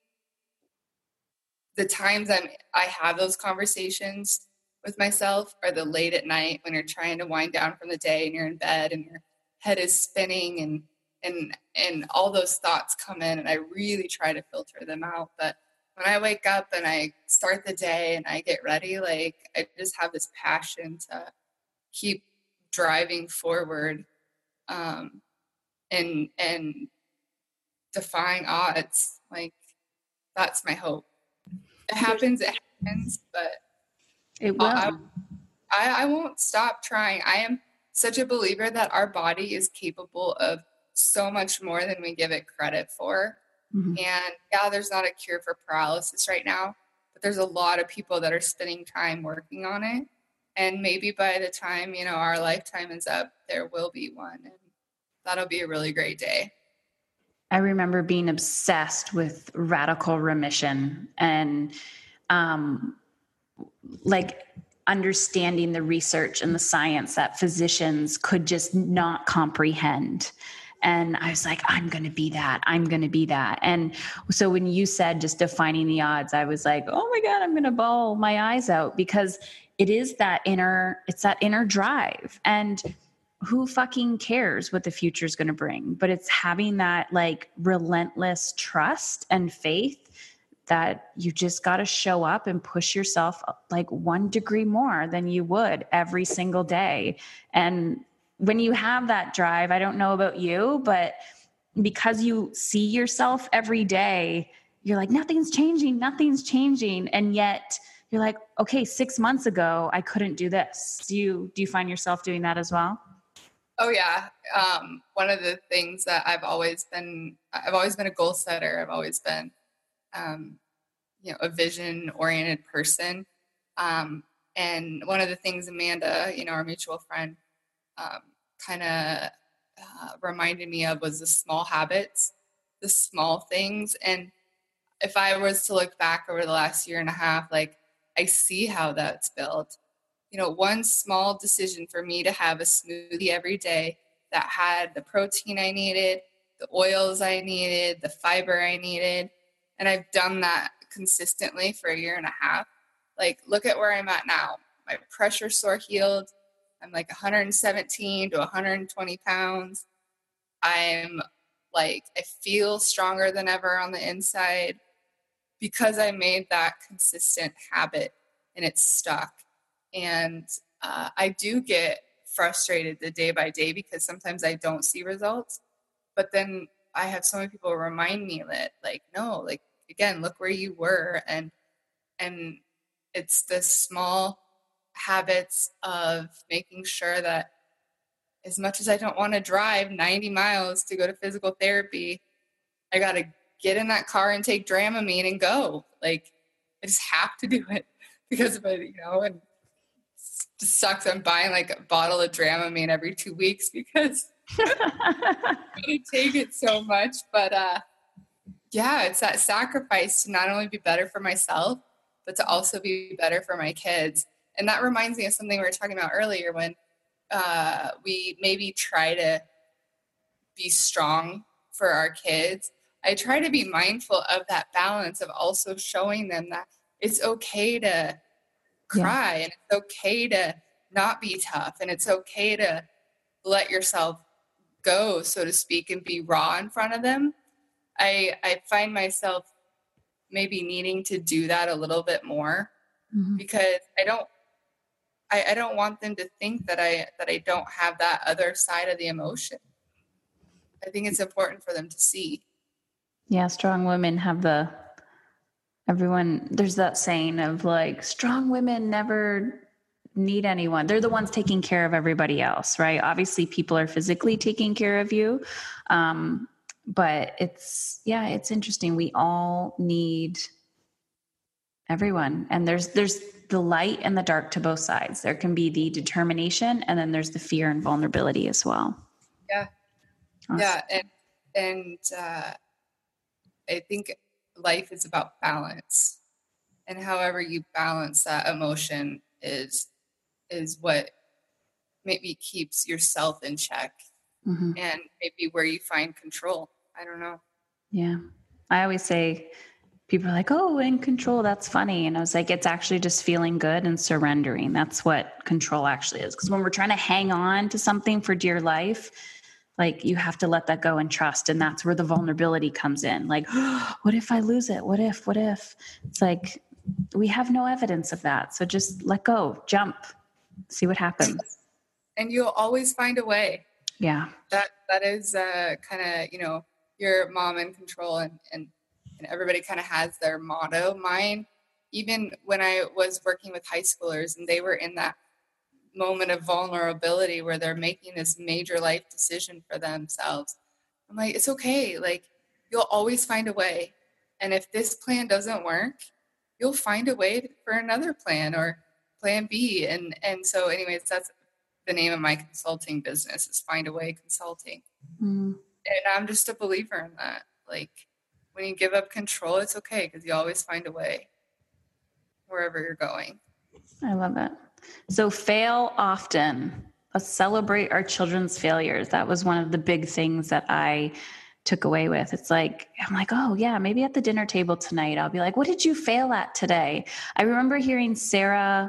the times I have those conversations with myself are the late at night when you're trying to wind down from the day and you're in bed and your head is spinning and all those thoughts come in, and I really try to filter them out. But when I wake up and I start the day and I get ready, like I just have this passion to keep driving forward, and defying odds. Like that's my hope. It happens, but it will. I won't stop trying. I am such a believer that our body is capable of so much more than we give it credit for. Mm-hmm. And yeah, there's not a cure for paralysis right now, but there's a lot of people that are spending time working on it. And maybe by the time, our lifetime is up, there will be one. And that'll be a really great day. I remember being obsessed with radical remission and like understanding the research and the science that physicians could just not comprehend. And I was like, I'm going to be that. I'm going to be that. And so when you said just defining the odds, I was like, oh my God, I'm going to bawl my eyes out, because it is that inner drive. And who fucking cares what the future is going to bring? But it's having that like relentless trust and faith that you just got to show up and push yourself like 1 degree more than you would every single day. And when you have that drive, I don't know about you, but because you see yourself every day, you're like, nothing's changing. And yet you're like, okay, 6 months ago, I couldn't do this. Do you find yourself doing that as well? Oh yeah. One of the things that I've always been a goal setter. I've always been, a vision oriented person. And one of the things Amanda, our mutual friend, kind of reminded me of was the small habits, the small things. And if I was to look back over the last year and a half, like I see how that's built. One small decision for me to have a smoothie every day that had the protein I needed, the oils I needed, the fiber I needed. And I've done that consistently for a year and a half. Like, look at where I'm at now. My pressure sore healed. I'm like 117 to 120 pounds. I'm like, I feel stronger than ever on the inside because I made that consistent habit and it's stuck. And I do get frustrated the day by day because sometimes I don't see results. But then I have so many people remind me that, like, no, like, again, look where you were. And it's the small habits of making sure that as much as I don't want to drive 90 miles to go to physical therapy, I got to get in that car and take Dramamine and go. Like, I just have to do it because of it, you know, and it just sucks. I'm buying like a bottle of Dramamine every 2 weeks because I take it so much. But yeah, it's that sacrifice to not only be better for myself, but to also be better for my kids. And that reminds me of something we were talking about earlier when we maybe try to be strong for our kids. I try to be mindful of that balance of also showing them that it's okay to cry and it's okay to not be tough and it's okay to let yourself go, so to speak, and be raw in front of them. I find myself maybe needing to do that a little bit more because I don't want them to think that I don't have that other side of the emotion. I think it's important for them to see. Yeah, strong women have there's that saying of like, strong women never need anyone. They're the ones taking care of everybody else, right? Obviously people are physically taking care of you. But it's interesting. We all need everyone. And there's the light and the dark to both sides. There can be the determination and then there's the fear and vulnerability as well. Yeah. Awesome. Yeah. And I think life is about balance, and however you balance that emotion is what maybe keeps yourself in check and maybe where you find control. I don't know. Yeah. I always say, people are like, oh, in control, that's funny. And I was like, it's actually just feeling good and surrendering. That's what control actually is. Because when we're trying to hang on to something for dear life, like, you have to let that go and trust. And that's where the vulnerability comes in. Like, oh, what if I lose it? What if? It's like, we have no evidence of that. So just let go, jump, see what happens. And you'll always find a way. Yeah. That is kind of, you know, your mom in control and everybody kind of has their motto. Mine, even when I was working with high schoolers and they were in that moment of vulnerability where they're making this major life decision for themselves, I'm like, it's okay. Like, you'll always find a way. And if this plan doesn't work, you'll find a way for another plan or plan B. And so anyways, that's the name of my consulting business, is Find a Way Consulting. And I'm just a believer in that. Like, when you give up control, it's okay because you always find a way wherever you're going. I love it. So fail often. Let's celebrate our children's failures. That was one of the big things that I took away with. It's like, I'm like, oh yeah, maybe at the dinner table tonight, I'll be like, what did you fail at today? I remember hearing Sarah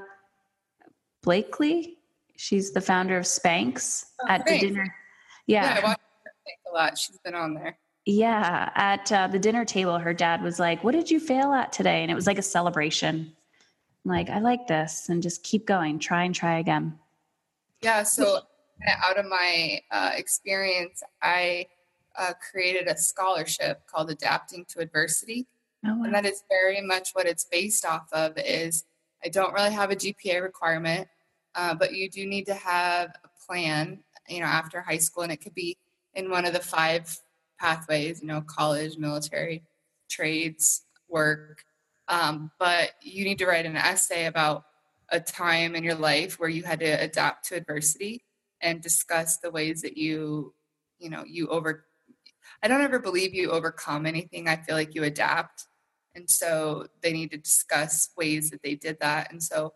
Blakely. She's the founder of Spanx at the dinner. Yeah. I watch her Spanx a lot. She's been on there. Yeah. At the dinner table, her dad was like, what did you fail at today? And it was like a celebration. I'm like, I like this, and just keep going, try and try again. Yeah. So out of my experience, I created a scholarship called Adapting to Adversity. Oh, wow. And that is very much what it's based off of. Is I don't really have a GPA requirement, but you do need to have a plan, you know, after high school, and it could be in one of the 5 pathways, you know, college, military, trades, work. But you need to write an essay about a time in your life where you had to adapt to adversity and discuss the ways that I don't ever believe you overcome anything. I feel like you adapt. And so they need to discuss ways that they did that. And so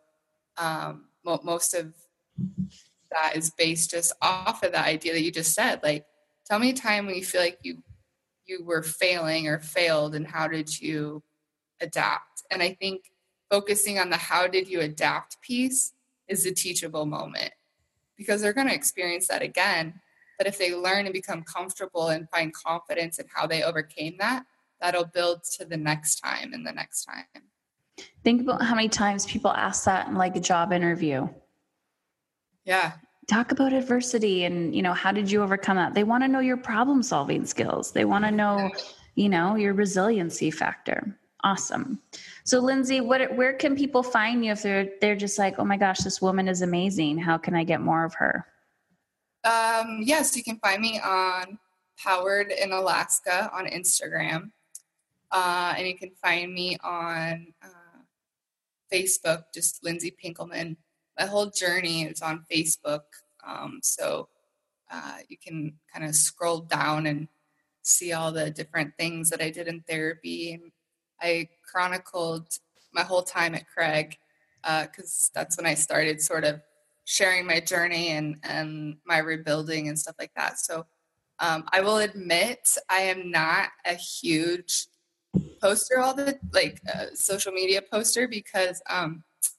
most of that is based just off of the idea that you just said, like, tell me a time when you feel like you were failing or failed, and how did you adapt? And I think focusing on the how did you adapt piece is a teachable moment, because they're going to experience that again. But if they learn and become comfortable and find confidence in how they overcame that, that'll build to the next time and the next time. Think about how many times people ask that in like a job interview. Yeah. Talk about adversity and, how did you overcome that? They want to know your problem solving skills. They want to know, your resiliency factor. Awesome. So Lindsay, where can people find you if they're just like, oh my gosh, this woman is amazing. How can I get more of her? Yes, you can find me on Powered in Alaska on Instagram. And you can find me on Facebook, just Lindsay Pinkelman. My whole journey is on Facebook. So you can kind of scroll down and see all the different things that I did in therapy. And I chronicled my whole time at Craig, because that's when I started sort of sharing my journey and my rebuilding and stuff like that. So I will admit I am not a huge poster, all the social media poster, because I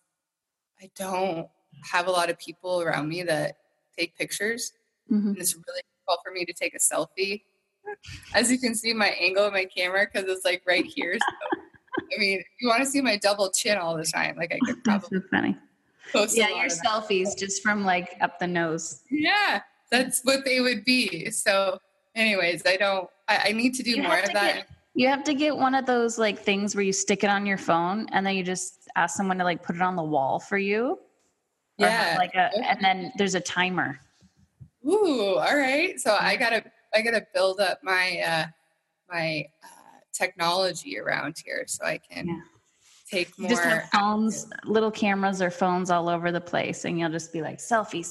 don't have a lot of people around me that take pictures. Mm-hmm. And it's really difficult for me to take a selfie. As you can see, my angle of my camera, because it's like right here. So, I mean, if you want to see my double chin all the time, like I could probably. That's so funny. Post your selfies just from like up the nose. Yeah, that's what they would be. So anyways, I need to do more of that. You have to get one of those like things where you stick it on your phone and then you just ask someone to like put it on the wall for you. Yeah. And then there's a timer. Ooh, all right. So I gotta build up my my technology around here so I can take more. Just have phones, little cameras or phones all over the place, and you'll just be like selfie.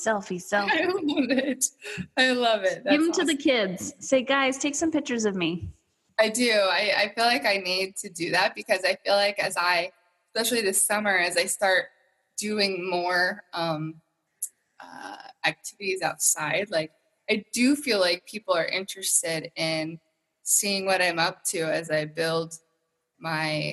I love it. Give them to the kids. Say, guys, take some pictures of me. I do. I feel like I need to do that, because I feel like especially this summer, as I start doing more activities outside, like I do feel like people are interested in seeing what I'm up to as I build my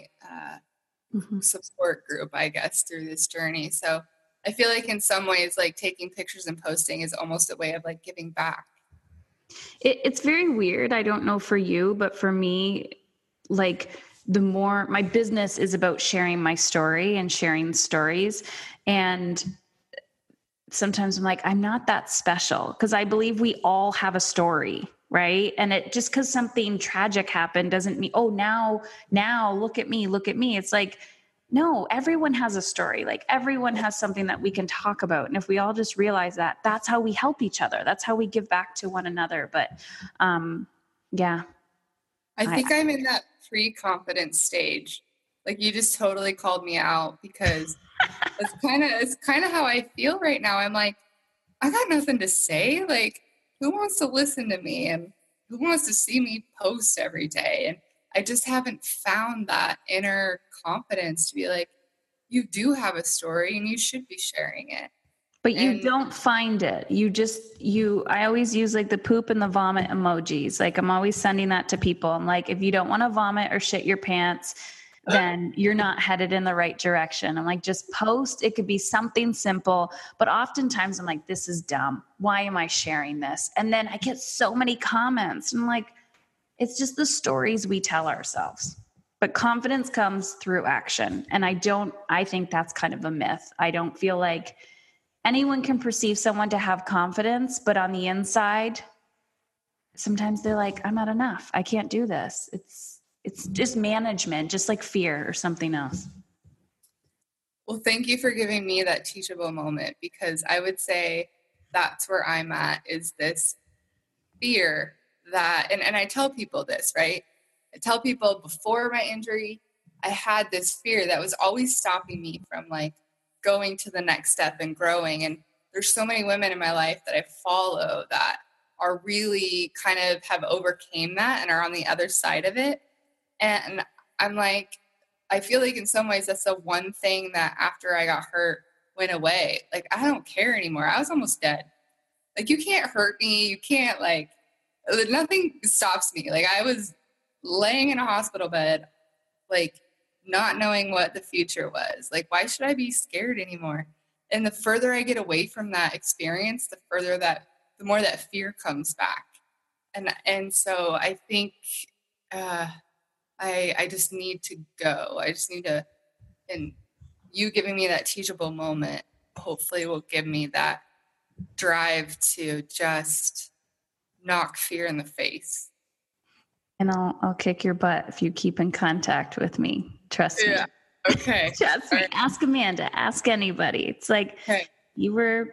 support group, I guess, through this journey. So I feel like in some ways, like taking pictures and posting is almost a way of like giving back. It's very weird. I don't know for you, but for me, like the more my business is about sharing my story and sharing stories. And sometimes I'm like, I'm not that special, because I believe we all have a story, right? And it just because something tragic happened doesn't mean, oh, now look at me. It's like, no, everyone has a story. Like everyone has something that we can talk about. And if we all just realize that, that's how we help each other. That's how we give back to one another. But yeah. I think I'm in that pre-confidence stage. Like you just totally called me out, because it's kind of how I feel right now. I'm like, I got nothing to say. Like, who wants to listen to me, and who wants to see me post every day? And I just haven't found that inner confidence to be like, you do have a story and you should be sharing it. But you don't find it. I always use like the poop and the vomit emojis. Like I'm always sending that to people. I'm like, if you don't want to vomit or shit your pants, then you're not headed in the right direction. I'm like, just post. It could be something simple, but oftentimes I'm like, this is dumb. Why am I sharing this? And then I get so many comments. I'm like, it's just the stories we tell ourselves. But confidence comes through action. And I think that's kind of a myth. I don't feel like anyone can perceive someone to have confidence, but on the inside, sometimes they're like, I'm not enough. I can't do this. It's just management, just like fear or something else. Well, thank you for giving me that teachable moment, because I would say that's where I'm at, is this fear that, and I tell people this, right? I tell people before my injury, I had this fear that was always stopping me from like going to the next step and growing. And there's so many women in my life that I follow that are really kind of have overcame that and are on the other side of it. And I'm like, I feel like in some ways that's the one thing that after I got hurt went away. Like, I don't care anymore. I was almost dead. Like, you can't hurt me. You can't like, nothing stops me. Like, I was laying in a hospital bed, like, not knowing what the future was. Like, why should I be scared anymore? And the further I get away from that experience, the more that fear comes back. And so I think I just need to go. I just need to, and you giving me that teachable moment hopefully will give me that drive to just knock fear in the face. And I'll kick your butt if you keep in contact with me. Trust me. Yeah. Okay. Trust me. Right. Ask Amanda. Ask anybody. It's like you were,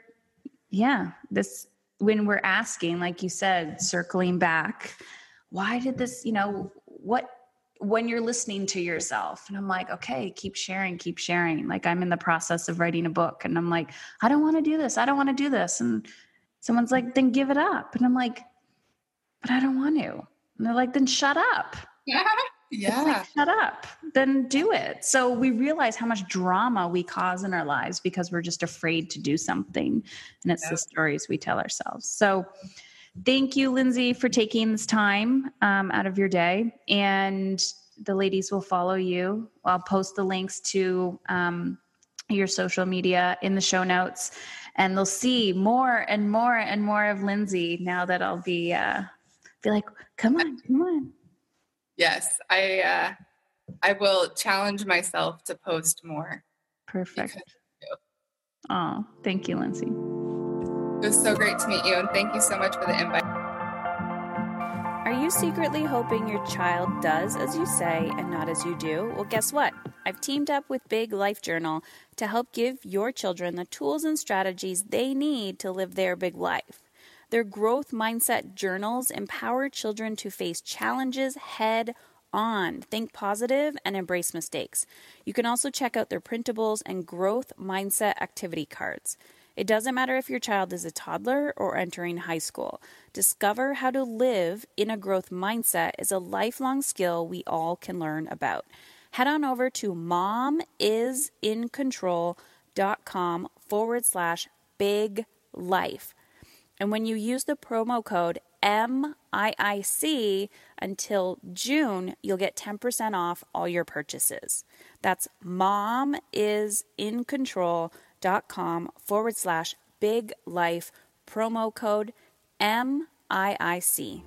when we're asking, like you said, circling back, why did this, when you're listening to yourself, and I'm like, okay, keep sharing. Like, I'm in the process of writing a book, and I'm like, I don't want to do this. And someone's like, then give it up. And I'm like, but I don't want to. And they're like, then shut up. Yeah. Like, shut up, then do it. So we realize how much drama we cause in our lives because we're just afraid to do something. And it's the stories we tell ourselves. So thank you, Lindsay, for taking this time out of your day. And the ladies will follow you. I'll post the links to your social media in the show notes, and they'll see more and more and more of Lindsay now that I'll be like, come on. Yes, I will challenge myself to post more. Perfect. Oh, thank you, Lindsay. It was so great to meet you, and thank you so much for the invite. Are you secretly hoping your child does as you say and not as you do? Well, guess what? I've teamed up with Big Life Journal to help give your children the tools and strategies they need to live their big life. Their growth mindset journals empower children to face challenges head on, think positive, and embrace mistakes. You can also check out their printables and growth mindset activity cards. It doesn't matter if your child is a toddler or entering high school. Discover how to live in a growth mindset is a lifelong skill we all can learn about. Head on over to momisincontrol.com/big life. And when you use the promo code MIIC until June, you'll get 10% off all your purchases. That's momisincontrol.com/big life, promo code MIIC.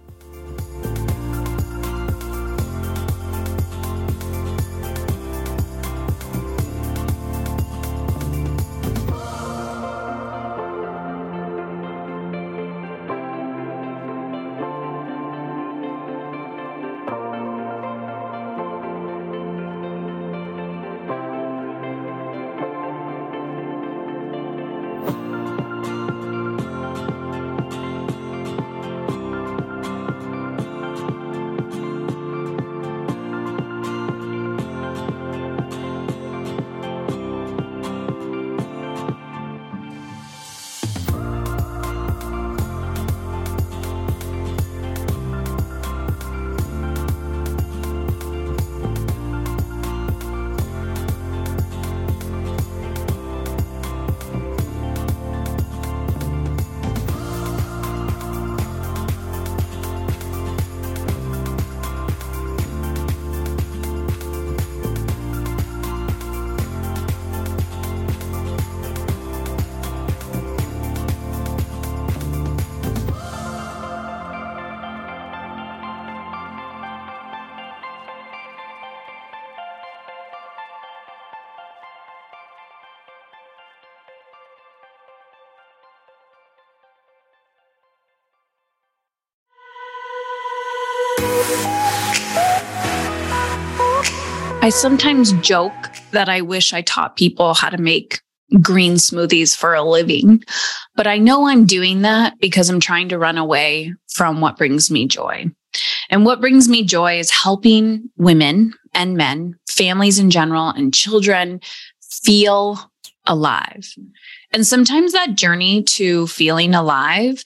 I sometimes joke that I wish I taught people how to make green smoothies for a living, but I know I'm doing that because I'm trying to run away from what brings me joy. And what brings me joy is helping women and men, families in general, and children feel alive. And sometimes that journey to feeling alive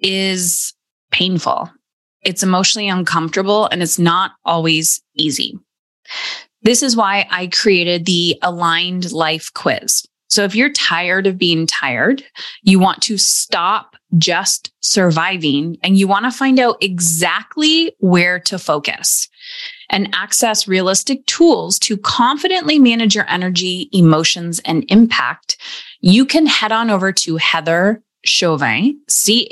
is painful. It's emotionally uncomfortable, and it's not always easy. This is why I created the Aligned Life Quiz. So if you're tired of being tired, you want to stop just surviving and you want to find out exactly where to focus and access realistic tools to confidently manage your energy, emotions, and impact, you can head on over to Heather Chauvin,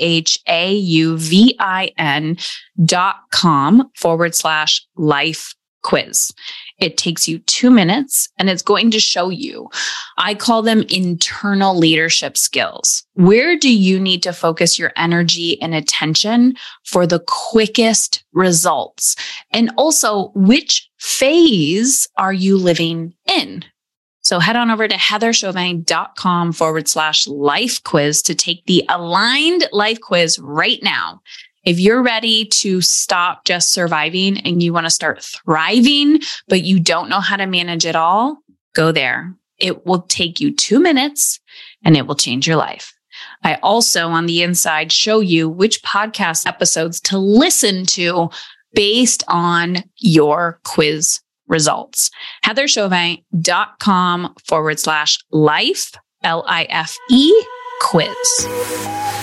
CHAUVIN.com/life quiz. It takes you 2 minutes and it's going to show you, I call them internal leadership skills. Where do you need to focus your energy and attention for the quickest results? And also, which phase are you living in? So head on over to heatherchauvin.com/life quiz to take the Aligned Life Quiz right now. If you're ready to stop just surviving and you want to start thriving, but you don't know how to manage it all, go there. It will take you 2 minutes and it will change your life. I also, on the inside, show you which podcast episodes to listen to based on your quiz results. heatherchauvin.com/life, LIFE quiz.